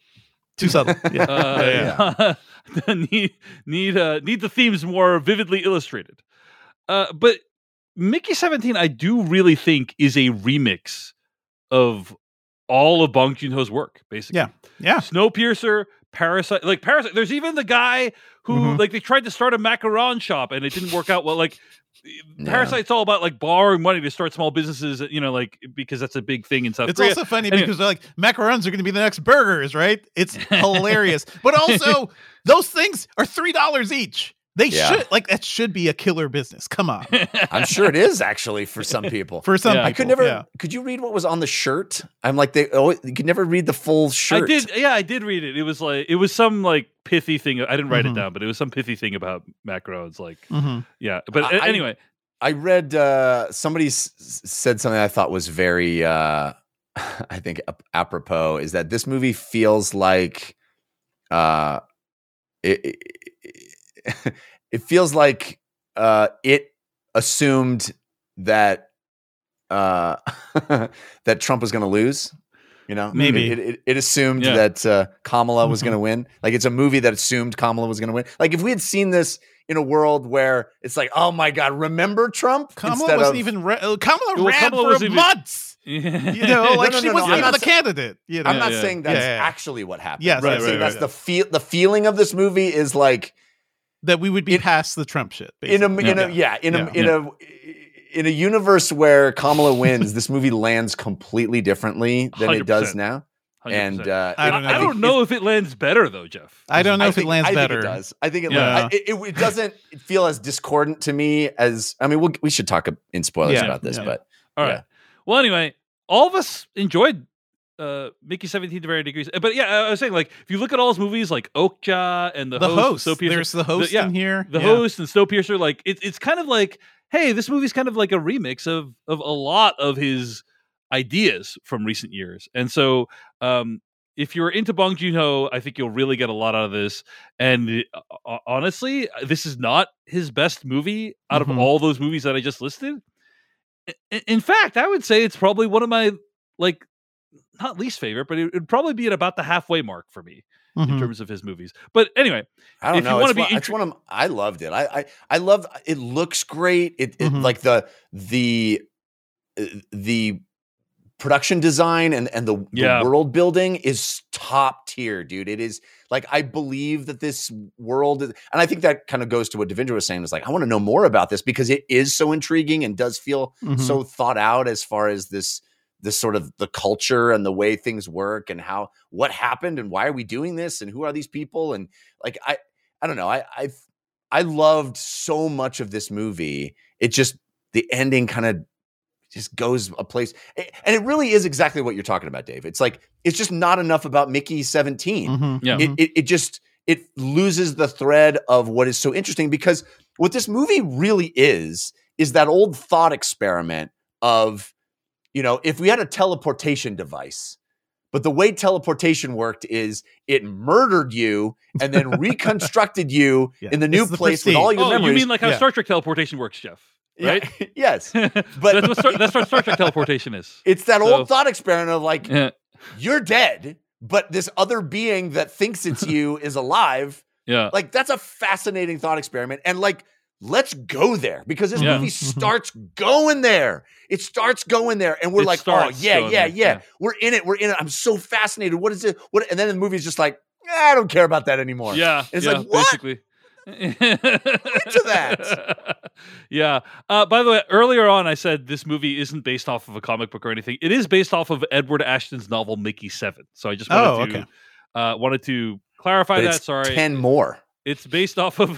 Yeah. need the themes more vividly illustrated. But Mickey 17, I do really think is a remix of all of Bong Joon-ho's work, basically. Yeah. Snowpiercer, Parasite. There's even the guy who like they tried to start a macaron shop and it didn't work out well. Like Parasite's all about like borrowing money to start small businesses, because that's a big thing in South Korea. It's also funny because they're like, macarons are going to be the next burgers, right? It's hilarious. But also, those things are $3 each. They should, like, that should be a killer business. Come on. I'm sure it is actually for some people. For some people. I could never, could you read what was on the shirt? I'm like, you could never read the full shirt. I did read it. It was some like pithy thing. I didn't write it down, but it was some pithy thing about macarons. Like, but anyway. I read, somebody said something I thought was very, I think apropos, is that this movie feels like, it feels like it assumed that that Trump was going to lose. Maybe it assumed that Kamala was going to win. Like, it's a movie that assumed Kamala was going to win. Like, if we had seen this in a world where it's like, oh my God, remember Trump? Kamala wasn't even Kamala ran for months. She wasn't even the candidate. I'm not saying that's actually what happened. Yes, I'm saying that's the feeling of this movie is like that we would be past the Trump shit. Basically. In a universe where Kamala wins, this movie lands completely differently than 100%. It does now. 100%. And I don't know if it lands better though, Jeff. I don't know if it lands better. I think it does. I think it doesn't feel as discordant to me as, I mean, we should talk in spoilers about this, but all right. Well, anyway, all of us enjoyed Mickey 17 to varying degrees. But I was saying, like, if you look at all his movies, like Okja and the host, there's the host in here, the host and Snowpiercer, like it's kind of like, hey, this movie's kind of like a remix of a lot of his ideas from recent years. And so if you're into Bong Joon-ho, I think you'll really get a lot out of this. And honestly, this is not his best movie out of all those movies that I just listed. In fact, I would say it's probably one of my, like, not least favorite, but it would probably be at about the halfway mark for me in terms of his movies. But anyway, I don't know. It's one of them. I loved it. I love it. Looks great. It like the production design and the world building is top tier, dude. It is like, I believe that this world is, and I think that kind of goes to what Devindra was saying, is like, I want to know more about this because it is so intriguing and does feel so thought out as far as this this sort of the culture and the way things work and what happened and why are we doing this and who are these people? And like, I don't know. I loved so much of this movie. It just, the ending kind of just goes a place. And it really is exactly what you're talking about, Dave. It's like, it's just not enough about Mickey 17. Mm-hmm. Yeah. It loses the thread of what is so interesting, because what this movie really is that old thought experiment of, if we had a teleportation device, but the way teleportation worked is it murdered you and then reconstructed you in the new place with all your memories. You mean like how Star Trek teleportation works, Jeff? Right? Yeah. Yes. But that's what Star Trek teleportation is. It's that old thought experiment of like, you're dead, but this other being that thinks it's you is alive. Yeah. Like, that's a fascinating thought experiment. And like, let's go there, because this movie starts going there. It starts going there. And we're like, oh, yeah. We're in it. I'm so fascinated. What is it? And then the movie's just like, I don't care about that anymore. Yeah. And it's like, what? Basically. Into that. Yeah. By the way, earlier on, I said this movie isn't based off of a comic book or anything. It is based off of Edward Ashton's novel Mickey 7. So I just wanted to clarify that. Sorry, 10 more. It's based off of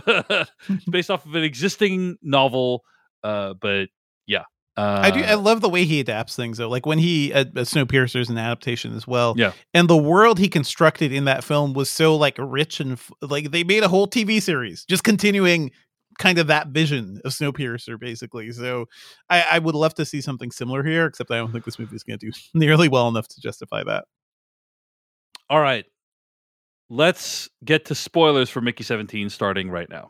an existing novel, but yeah. I love the way he adapts things though. Like when Snowpiercer is an adaptation as well. Yeah. And the world he constructed in that film was so like rich and like they made a whole TV series just continuing kind of that vision of Snowpiercer basically. So I would love to see something similar here, except I don't think this movie is going to do nearly well enough to justify that. All right. Let's get to spoilers for Mickey 17 starting right now.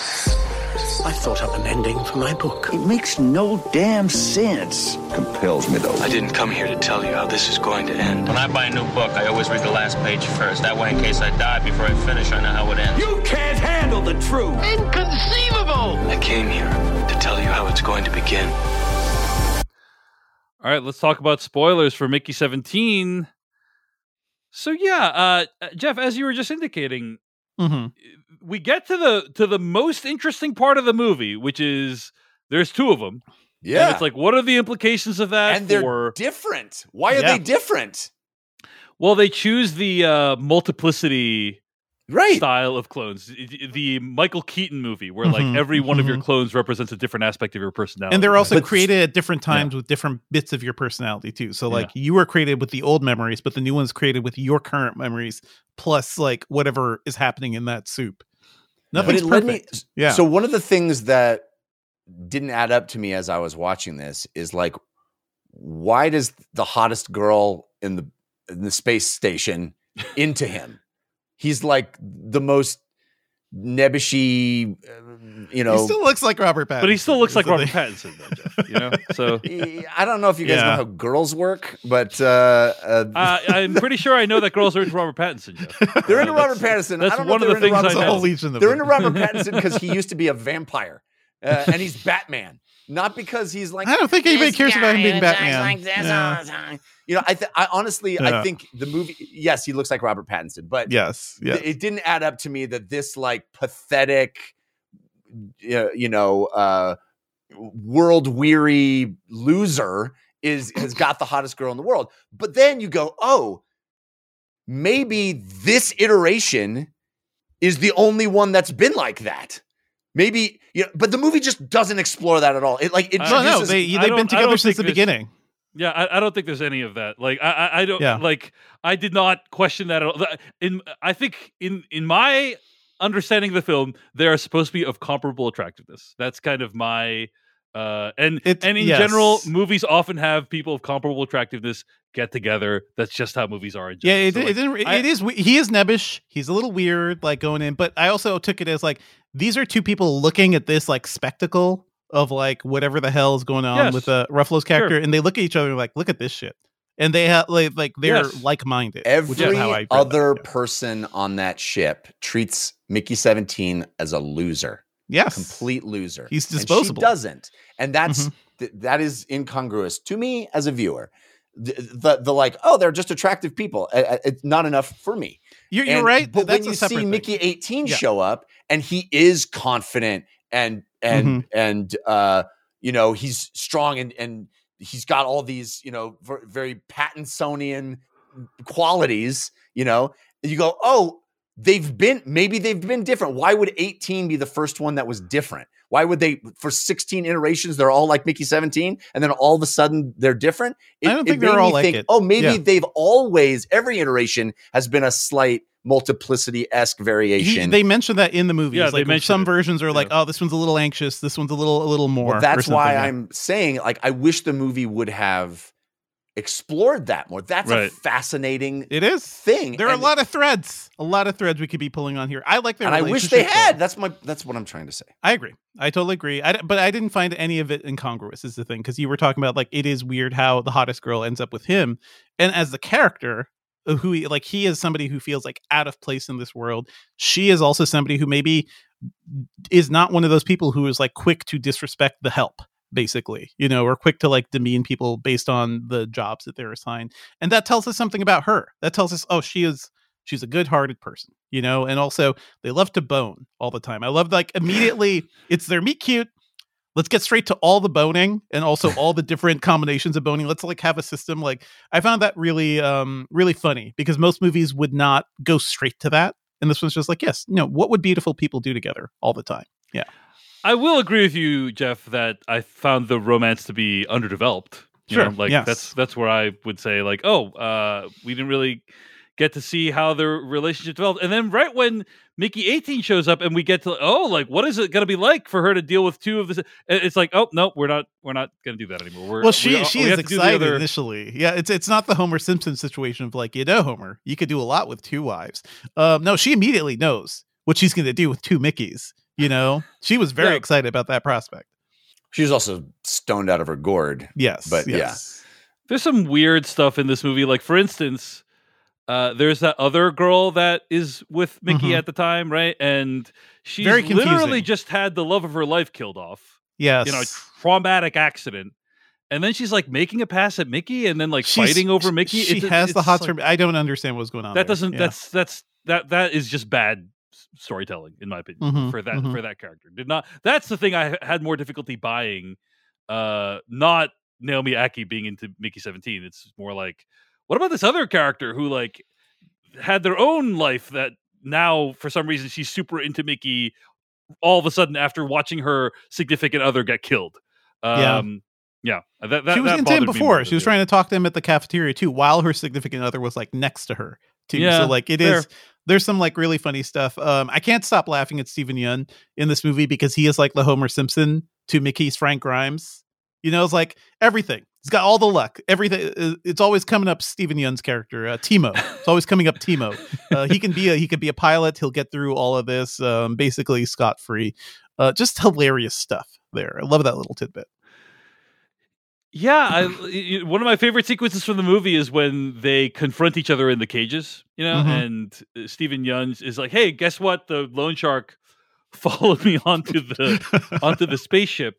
I thought up an ending for my book. It makes no damn sense. Compels me, though. I didn't come here to tell you how this is going to end. When I buy a new book, I always read the last page first. That way, in case I die before I finish, I know how it ends. You can't handle the truth. Inconceivable! I came here to tell you how it's going to begin. All right, let's talk about spoilers for Mickey 17. So yeah, Jeff, as you were just indicating, we get to the most interesting part of the movie, which is there's two of them. Yeah, and it's like, what are the implications of that? And they're different. Why are they different? Well, they choose the multiplicity style of clones, the Michael Keaton movie, where like every one of your clones represents a different aspect of your personality. And they're also created at different times with different bits of your personality too. So like you were created with the old memories, but the new one's created with your current memories, plus like whatever is happening in that soup. Nothing's perfect. So one of the things that didn't add up to me as I was watching this is like, why does the hottest girl in the space station into him? He's like the most nebbishy, He still looks like Robert Pattinson. But he still looks like Robert Pattinson, though, Jeff. So I don't know if you guys know how girls work, but I'm pretty sure I know that girls are into Robert Pattinson, Jeff. They're into Robert Pattinson. That's I don't know one of the things I know. They're into Robert Pattinson because he used to be a vampire, and he's Batman. Not because he's like, I don't think anybody cares about him being Batman. Like this all the time. I honestly, I think the movie, yes, he looks like Robert Pattinson, but yes. It didn't add up to me that this like pathetic, world weary loser has got the hottest girl in the world. But then you go, oh, maybe this iteration is the only one that's been like that. Maybe, but the movie just doesn't explore that at all. It like introduces. They've been together since the beginning. Yeah, I don't think there's any of that. Like, I don't like. I did not question that at all. I think in my understanding of the film, they are supposed to be of comparable attractiveness. That's kind of my. In general, movies often have people of comparable attractiveness get together. That's just how movies are. In general. It is. He is nebbish. He's a little weird, like going in. But I also took it as like these are two people looking at this like spectacle of like whatever the hell is going on with Ruffalo's character, and they look at each other like, look at this shit, and they have like they're like-minded. Every other person on that ship treats Mickey 17 as a loser. Yes, complete loser. He's disposable. And she doesn't, and that's that is incongruous to me as a viewer. The like, oh, they're just attractive people. It's not enough for me. You're right. But when you see Mickey 18 show up, and he is confident and he's strong and he's got all these, very Pattinsonian qualities, you go, oh, maybe they've been different. Why would 18 be the first one that was different? Why would they, for 16 iterations, they're all like Mickey 17, and then all of a sudden they're different? I don't think they're all like it. Oh, maybe they've always, every iteration has been a slight multiplicity-esque variation. They mentioned that in the movie. Yeah, like some versions are like, oh, this one's a little anxious, this one's a little more. Well, that's why I'm saying, like, I wish the movie would have explored that more. That's a fascinating thing. There are a lot of threads we could be pulling on here. I like their and I wish they had. That's what I'm trying to say. I agree. I totally agree. But I didn't find any of it incongruous is the thing, because you were talking about, like, it is weird how the hottest girl ends up with him, and as the character who he is somebody who feels like out of place in this world. She is also somebody who maybe is not one of those people who is like quick to disrespect the help, basically, or quick to like demean people based on the jobs that they're assigned. And that tells us something about her. That tells us, oh, she's a good-hearted person, and also they love to bone all the time. I love, like, immediately it's their meet cute. Let's get straight to all the boning and also all the different combinations of boning. Let's like have a system. Like, I found that really, really funny, because most movies would not go straight to that. And this one's just like, yes, what would beautiful people do together all the time? Yeah. I will agree with you, Jeff, that I found the romance to be underdeveloped. Sure. That's where I would say, like, we didn't really get to see how their relationship developed. And then right when Mickey 18 shows up and we get to, what is it going to be like for her to deal with two of this? It's like, oh, no, we're not going to do that anymore. She is excited initially. Yeah. It's not the Homer Simpson situation of like, Homer, you could do a lot with two wives. No, she immediately knows what she's going to do with two Mickeys. She was very excited about that prospect. She was also stoned out of her gourd. Yes. But yes. Yeah. There's some weird stuff in this movie. Like, for instance, there's that other girl that is with Mickey at the time, right? And she's literally just had the love of her life killed off. Yes. Traumatic accident. And then she's like making a pass at Mickey and then she's fighting over Mickey. She has the hots for I don't understand what's going on. That doesn't that is just bad storytelling, in my opinion, for that character. That's the thing I had more difficulty buying. Not Naomi Ackie being into Mickey 17. It's more like, what about this other character who like had their own life that now for some reason she's super into Mickey all of a sudden after watching her significant other get killed. That she was into him before. She was trying to talk to him at the cafeteria too, while her significant other was like next to her too. Yeah, so like there's some like really funny stuff. I can't stop laughing at Steven Yeun in this movie because he is like the Homer Simpson to Mickey's Frank Grimes. It's like everything. He's got all the luck. Everything. It's always coming up. Steven Yeun's character, Timo. It's always coming up. Timo. He can be a pilot. He'll get through all of this basically scot free. Just hilarious stuff there. I love that little tidbit. Yeah, one of my favorite sequences from the movie is when they confront each other in the cages. And Steven Yeun is like, "Hey, guess what? The loan shark followed me onto the spaceship."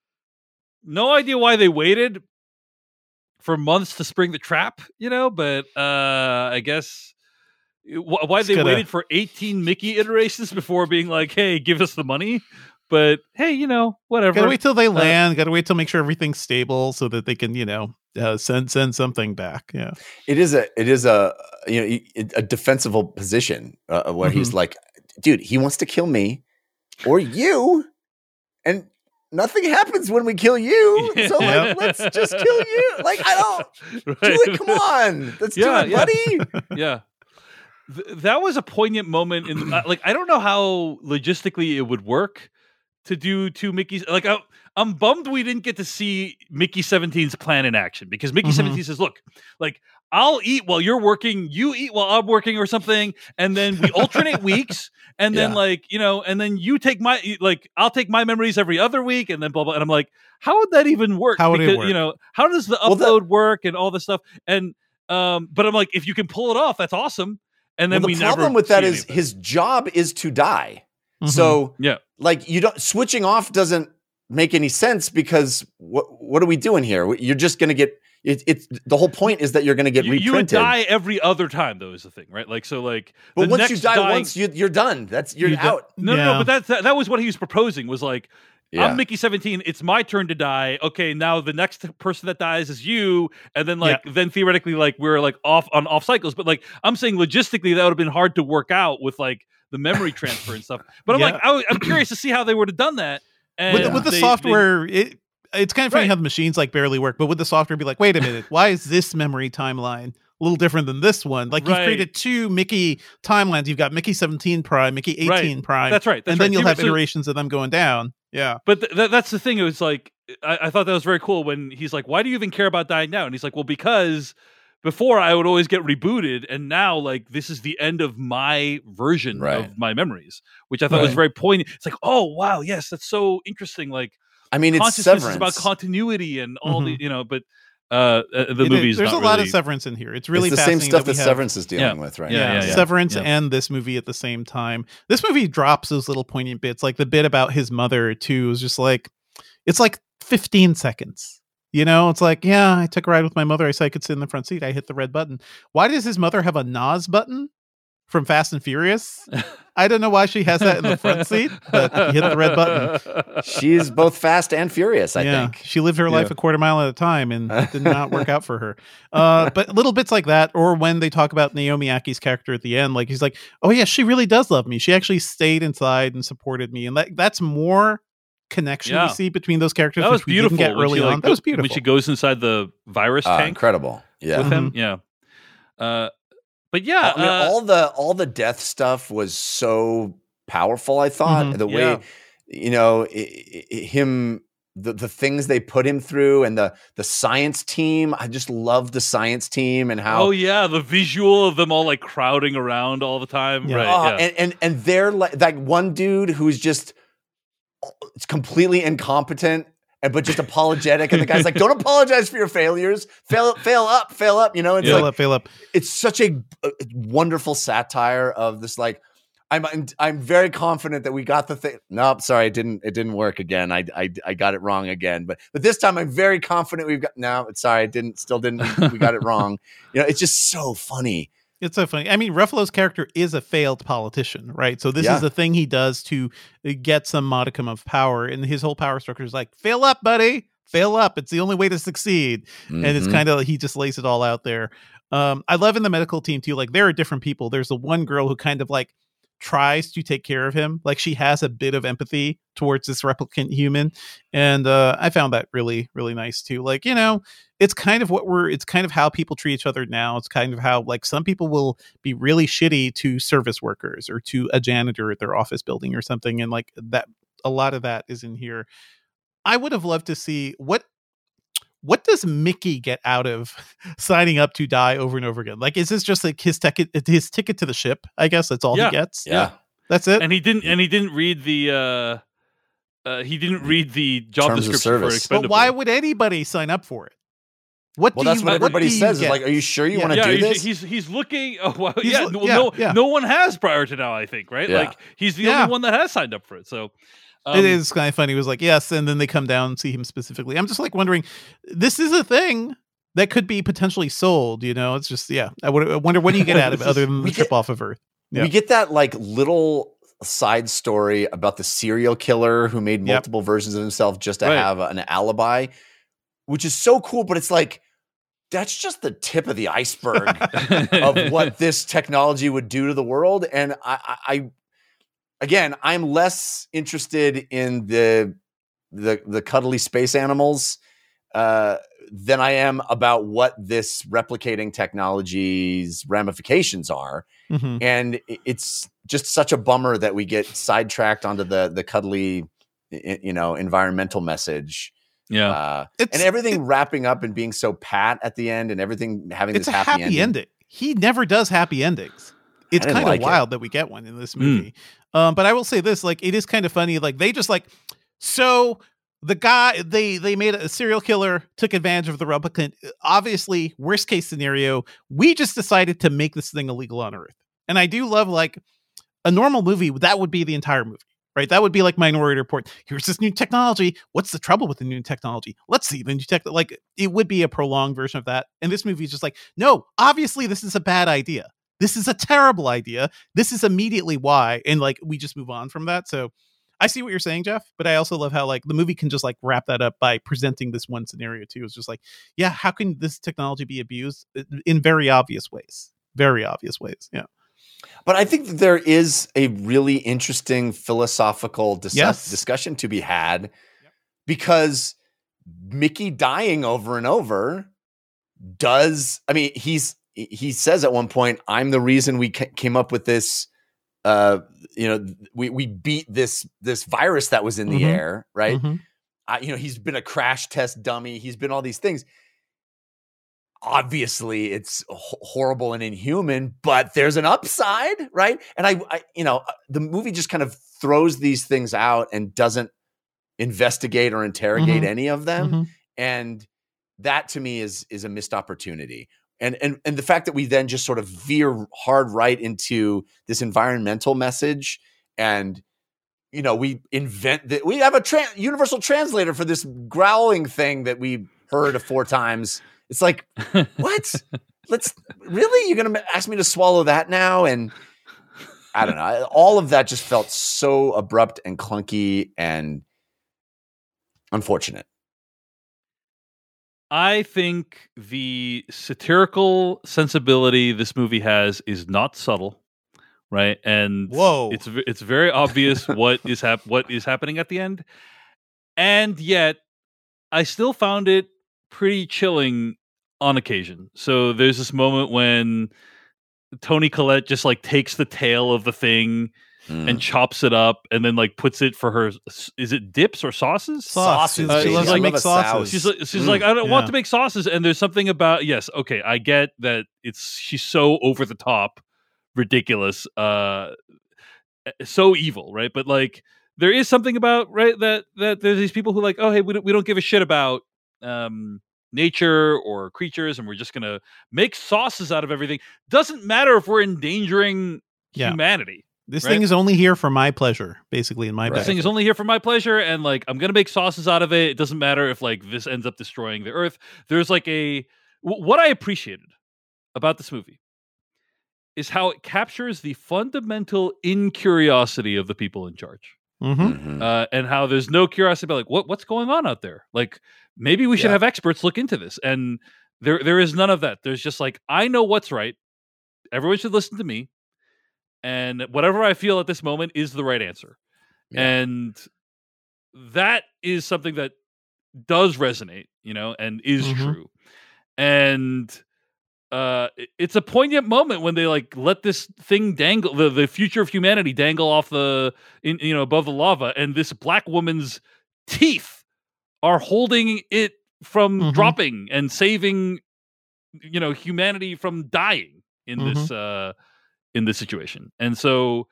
No idea why they waited for months to spring the trap, but I guess why they waited for 18 Mickey iterations before being like, hey, give us the money. But hey, whatever. Gotta wait till they land. Gotta wait till make sure everything's stable so that they can, send something back. Yeah, it is a defensible position where he's like, dude, he wants to kill me or you, and nothing happens when we kill you. So let's just kill you. Like, I don't do it. Come on, let's do it, buddy. Yeah. That was a poignant moment in I don't know how logistically it would work to do two Mickeys. Like, I'm bummed we didn't get to see Mickey 17's plan in action, because Mickey 17 says, look, like, I'll eat while you're working, you eat while I'm working or something. And then we alternate weeks. And then and then you take I'll take my memories every other week, and then blah, blah. And I'm like, how would that even work? How would it work? How does the upload work and all this stuff? And, but I'm like, if you can pull it off, that's awesome. And then the problem with that is his job is to die. So like, switching off doesn't make any sense, because what are we doing here? You're just going to get, it's the whole point is that you're going to get reprinted. You would die every other time, though, is the thing, right? Like, so like, but once you die once, you're done. You're out. No, but that was what he was proposing, was like, Yeah. I'm Mickey 17. It's my turn to die. Okay, now the next person that dies is you, and then then theoretically we're off cycles. But I'm saying logistically that would have been hard to work out with the memory transfer and stuff. But I'm curious to see how they would have done that. And with the software, it's kind of funny how the machines barely work. But would the software be like, wait a minute, why is this memory timeline a little different than this one? You've created two Mickey timelines. You've got Mickey 17 Prime, Mickey 18 Prime. That's right. And then you'll have iterations of them going down. Yeah. But that's the thing. It was I thought that was very cool when he's like, why do you even care about dying now? And he's like, well, because before I would always get rebooted. And now this is the end of my version of my memories, which I thought was very poignant. It's oh, wow. Yes. That's so interesting. I mean, it's Severance Severance. is about continuity and all the, but the movie's there's not a lot really... of Severance in here. It's really the same stuff that Severance is dealing with, right? Yeah. Severance and this movie at the same time. This movie drops those little poignant bits, the bit about his mother too is just it's 15 seconds. It's I took a ride with my mother. I said I could sit in the front seat. I hit the red button. Why does his mother have a NOS button from Fast and Furious? I don't know why she has that in the front seat, but you hit the red button. She's both fast and furious, I think. She lived her life a quarter mile at a time, and it did not work out for her. But little bits like that, or when they talk about Naomi Aki's character at the end, he's like, oh yeah, she really does love me. She actually stayed inside and supported me. And that's more connection you see between those characters. That was beautiful. Get early on. That was beautiful. When she goes inside the virus tank. Incredible. Yeah. With him. Yeah. But yeah, I mean, all the death stuff was so powerful. I thought the way, him, the things they put him through, and the science team. I just love the science team and how. Oh yeah, the visual of them all crowding around all the time. Yeah. Right. And they're one dude who's just completely incompetent. But just apologetic, and the guy's like, "Don't apologize for your failures. Fail up. Fail up. It's fail up. It's such a wonderful satire of this. I'm very confident that we got the thing. Nope, sorry, it didn't work again. I got it wrong again. But this time, I'm very confident we've got. No, sorry, it didn't. We got it wrong. It's just so funny. It's so funny. I mean, Ruffalo's character is a failed politician, right? So this is the thing he does to get some modicum of power. And his whole power structure is fail up, buddy. Fail up. It's the only way to succeed. Mm-hmm. And it's kind of, he just lays it all out there. I love in the medical team too, there are different people. There's the one girl who kind of tries to take care of him. She has a bit of empathy towards this replicant human. And I found that really, really nice too. It's kind of it's kind of how people treat each other now. It's kind of how some people will be really shitty to service workers or to a janitor at their office building or something. And that, a lot of that is in here. I would have loved to see what does Mickey get out of signing up to die over and over again? Is this just his ticket to the ship? I guess that's all he gets. Yeah. That's it. And he didn't read the job description for Expendable. But why would anybody sign up for it? That's what everybody says. Are you sure you want to do this? He's looking. Oh, well, He's no one has prior to now. I think, right? Yeah. He's the only one that has signed up for it. So it is kind of funny. He was yes, and then they come down and see him specifically. I'm just wondering, this is a thing that could be potentially sold. It's just I wonder what do you get out of it other than the trip off of Earth. Yeah. We get that little side story about the serial killer who made multiple versions of himself just to have an alibi, which is so cool. But it's that's just the tip of the iceberg of what this technology would do to the world. And I'm less interested in the cuddly space animals than I am about what this replicating technology's ramifications are. Mm-hmm. And it's just such a bummer that we get sidetracked onto the cuddly, environmental message. Yeah. And everything wrapping up and being so pat at the end and everything having this happy ending. He never does happy endings. It's kind of wild that we get one in this movie. But I will say this, it is kind of funny. They just so the guy, they made a serial killer, took advantage of the replicant. Obviously, worst case scenario, we just decided to make this thing illegal on Earth. And I do love a normal movie. That would be the entire movie. Right, that would be Minority Report. Here's this new technology. What's the trouble with the new technology? Let's see the new tech. It would be a prolonged version of that. And this movie is just no. Obviously, this is a bad idea. This is a terrible idea. This is immediately why. And we just move on from that. So I see what you're saying, Jeff, but I also love how like the movie can just like wrap that up by presenting this one scenario too. It's just like, yeah, how can this technology be abused in very obvious ways? Very obvious ways. Yeah. But I think that there is a really interesting philosophical discussion to be had, because Mickey dying over and over does. I mean, he says at one point, "I'm the reason we came up with this. We beat this virus that was in the air, right? He's been a crash test dummy. He's been all these things." Obviously it's horrible and inhuman, but there's an upside, right? And I the movie just kind of throws these things out and doesn't investigate or interrogate any of them. And that to me is a missed opportunity. And the fact that we then just sort of veer hard right into this environmental message, and we invent that we have a universal translator for this growling thing that we heard 4 times. It's like, what? You're going to ask me to swallow that now? And I don't know. All of that just felt so abrupt and clunky and unfortunate. I think the satirical sensibility this movie has is not subtle, right? And it's very obvious what is happening at the end. And yet I still found it pretty chilling on occasion. So there's this moment when Toni Collette just like takes the tail of the thing and chops it up and then like puts it for her. Is it dips or sauces? Sauces. She loves to make sauces. She's like, I don't want to make sauces. And there's something about, yes, okay, I get that she's so over the top, ridiculous, so evil, right? But like there is something about, right, that there's these people who like, oh hey, we don't give a shit about nature or creatures, and we're just gonna make sauces out of everything. Doesn't matter if we're endangering humanity. This thing is only here for my pleasure, basically. In my this thing is only here for my pleasure, and like I'm gonna make sauces out of it. It doesn't matter if like this ends up destroying the earth. There's like what I appreciated about this movie is how it captures the fundamental incuriosity of the people in charge. And how there's no curiosity about like what's going on out there. Like maybe we should have experts look into this. And there is none of that. There's just like, I know what's right. Everyone should listen to me. And whatever I feel at this moment is the right answer. And that is something that does resonate, and is true. And it's a poignant moment when they like let this thing dangle, the future of humanity dangle off above the lava, and this black woman's teeth are holding it from dropping and saving humanity from dying in this situation. And so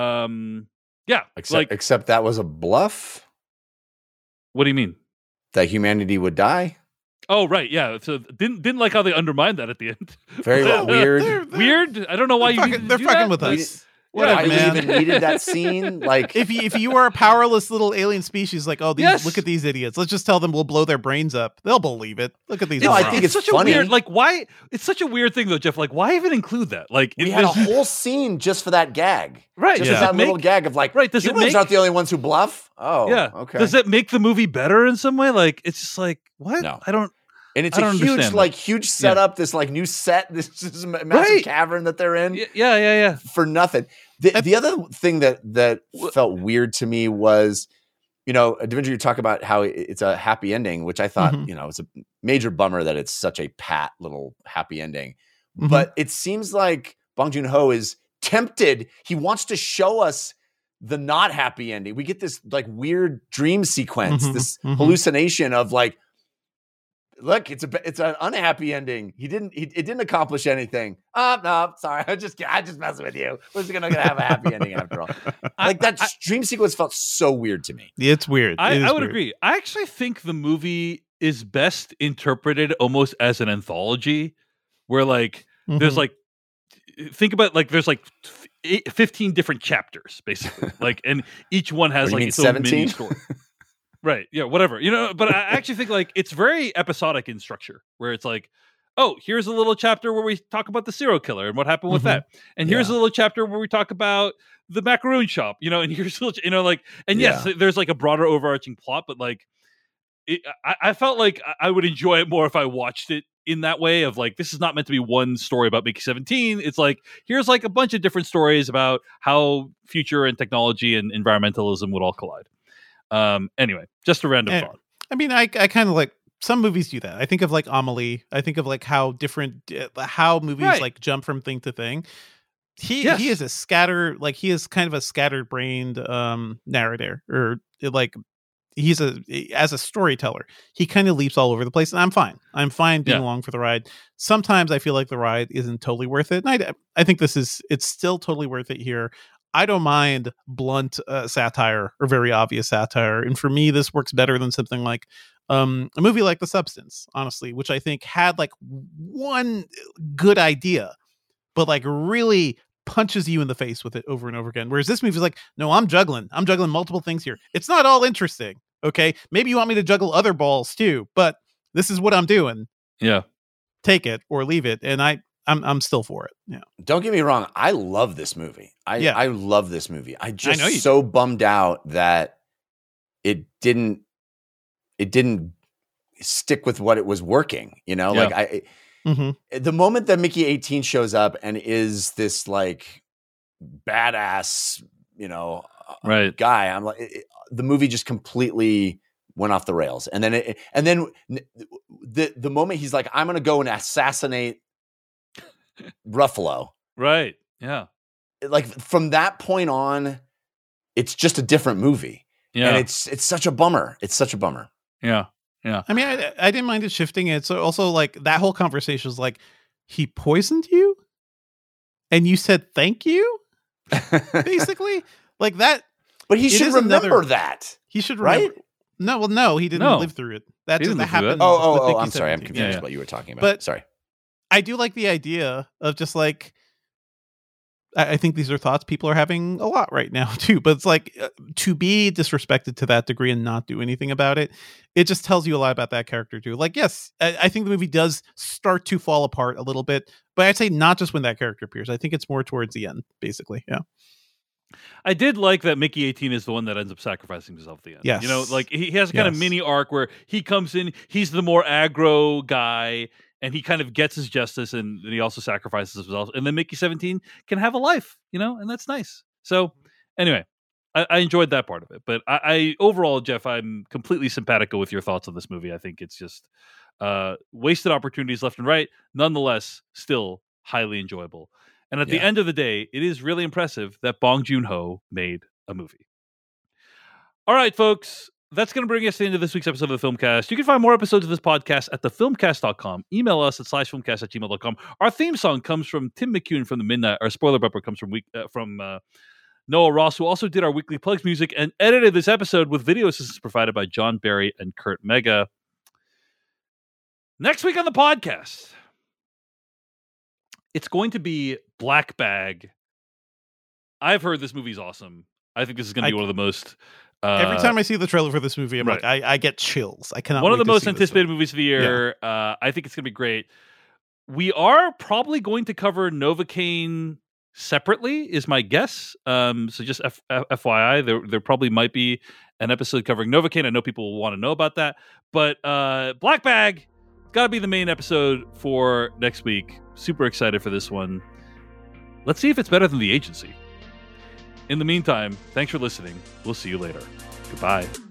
except that was a bluff. What do you mean? That humanity would die? Oh right, yeah. So didn't like how they undermined that at the end. Very weird. Weird. I don't know why they're fucking with us. Whatever, man. Even needed that scene. Like if you are a powerless little alien species, like look at these idiots. Let's just tell them we'll blow their brains up. They'll believe it. Look at these. No, I think it's such funny. A weird, like why? It's such a weird thing though, Jeff. Like why even include that? Like we had a whole scene just for that gag. Right. Just that little gag of like, does humans aren't the only ones who bluff. Oh, yeah. Okay. Does it make the movie better in some way? Like it's just like what? No. I don't. And it's a huge setup. This like new set. This is a massive cavern that they're in. Yeah. For nothing. The other thing that felt weird to me was, Devindra, you talk about how it's a happy ending, which I thought, it's a major bummer that it's such a pat little happy ending. But it seems like Bong Joon-ho is tempted. He wants to show us the not happy ending. We get this like weird dream sequence, this hallucination of like, look, it's an unhappy ending. It didn't accomplish anything. No, sorry. I just messing with you. We're just gonna have a happy ending after all. Like that dream sequence felt so weird to me. It's weird. I would agree. I actually think the movie is best interpreted almost as an anthology, where like there's like think about like there's like 15 different chapters basically, like, and each one has like its own mini story. Right. Yeah. Whatever. But I actually think like it's very episodic in structure, where it's like oh, here's a little chapter where we talk about the serial killer and what happened with that. And here's a little chapter where we talk about the macaroon shop, you know, and here's, you know, like, and yes, there's like a broader overarching plot, but like, I felt like I would enjoy it more if I watched it in that way of like, this is not meant to be one story about Mickey 17. It's like, here's like a bunch of different stories about how future and technology and environmentalism would all collide. Anyway, just a random thought. I mean, I kind of like, some movies do that. I think of like Amelie. I think of like how movies like jump from thing to thing. He is he is kind of a scattered-brained narrator, or like as a storyteller. He kind of leaps all over the place, and I'm fine. I'm fine being along for the ride. Sometimes I feel like the ride isn't totally worth it, and I think it's still totally worth it here. I don't mind blunt satire or very obvious satire, and for me, this works better than something like a movie like The Substance, honestly, which I think had like one good idea, but like really punches you in the face with it over and over again. Whereas this movie is like, no, I'm juggling multiple things here. It's not all interesting. Okay. Maybe you want me to juggle other balls too, but this is what I'm doing. Yeah. Take it or leave it. And I'm still for it. Yeah. Don't get me wrong. I love this movie. I love this movie. I just so bummed out that it didn't stick with what it was working, you know, like the moment that Mickey 18 shows up and is this like badass, you know, guy, I'm like, the movie just completely went off the rails. And then the moment he's like, I'm going to go and assassinate Ruffalo. Right. Yeah. Like from that point on, it's just a different movie. Yeah. And it's such a bummer. It's such a bummer. Yeah. Yeah. I mean, I didn't mind it shifting it. So also like that whole conversation was like, he poisoned you and you said, thank you. Basically like that. But he should remember that. He should, right? No, he didn't live through it. That didn't happen. Oh, I'm sorry. I'm confused with what you were talking about. But sorry. I do like the idea of just like, I think these are thoughts people are having a lot right now too, but it's like to be disrespected to that degree and not do anything about it. It just tells you a lot about that character too. Like, yes, I think the movie does start to fall apart a little bit, but I'd say not just when that character appears. I think it's more towards the end, basically. Yeah. I did like that Mickey 18 is the one that ends up sacrificing himself at the end. Yes. You know, like he has a kind of mini arc where he comes in, he's the more aggro guy, and he kind of gets his justice, and he also sacrifices himself. And then Mickey 17 can have a life, you know, and that's nice. So anyway, I enjoyed that part of it. But I overall, Jeff, I'm completely simpatico with your thoughts on this movie. I think it's just wasted opportunities left and right. Nonetheless, still highly enjoyable. And at the end of the day, it is really impressive that Bong Joon-ho made a movie. All right, folks. That's going to bring us to the end of this week's episode of The Filmcast. You can find more episodes of this podcast at thefilmcast.com. Email us at /filmcast@gmail.com. Our theme song comes from Tim McCune from The Midnight. Our spoiler bumper comes from Noah Ross, who also did our weekly plugs music and edited this episode with video assistance provided by John Barry and Kurt Mega. Next week on the podcast, it's going to be Black Bag. I've heard this movie's awesome. I think this is going to be one of the most... every time I see the trailer for this movie, I'm like, I get chills. I cannot. One of the most anticipated movies of the year. Yeah. I think it's going to be great. We are probably going to cover Novocaine separately, is my guess. So just FYI, there probably might be an episode covering Novocaine. I know people will want to know about that. But Black Bag, got to be the main episode for next week. Super excited for this one. Let's see if it's better than The Agency. In the meantime, thanks for listening. We'll see you later. Goodbye.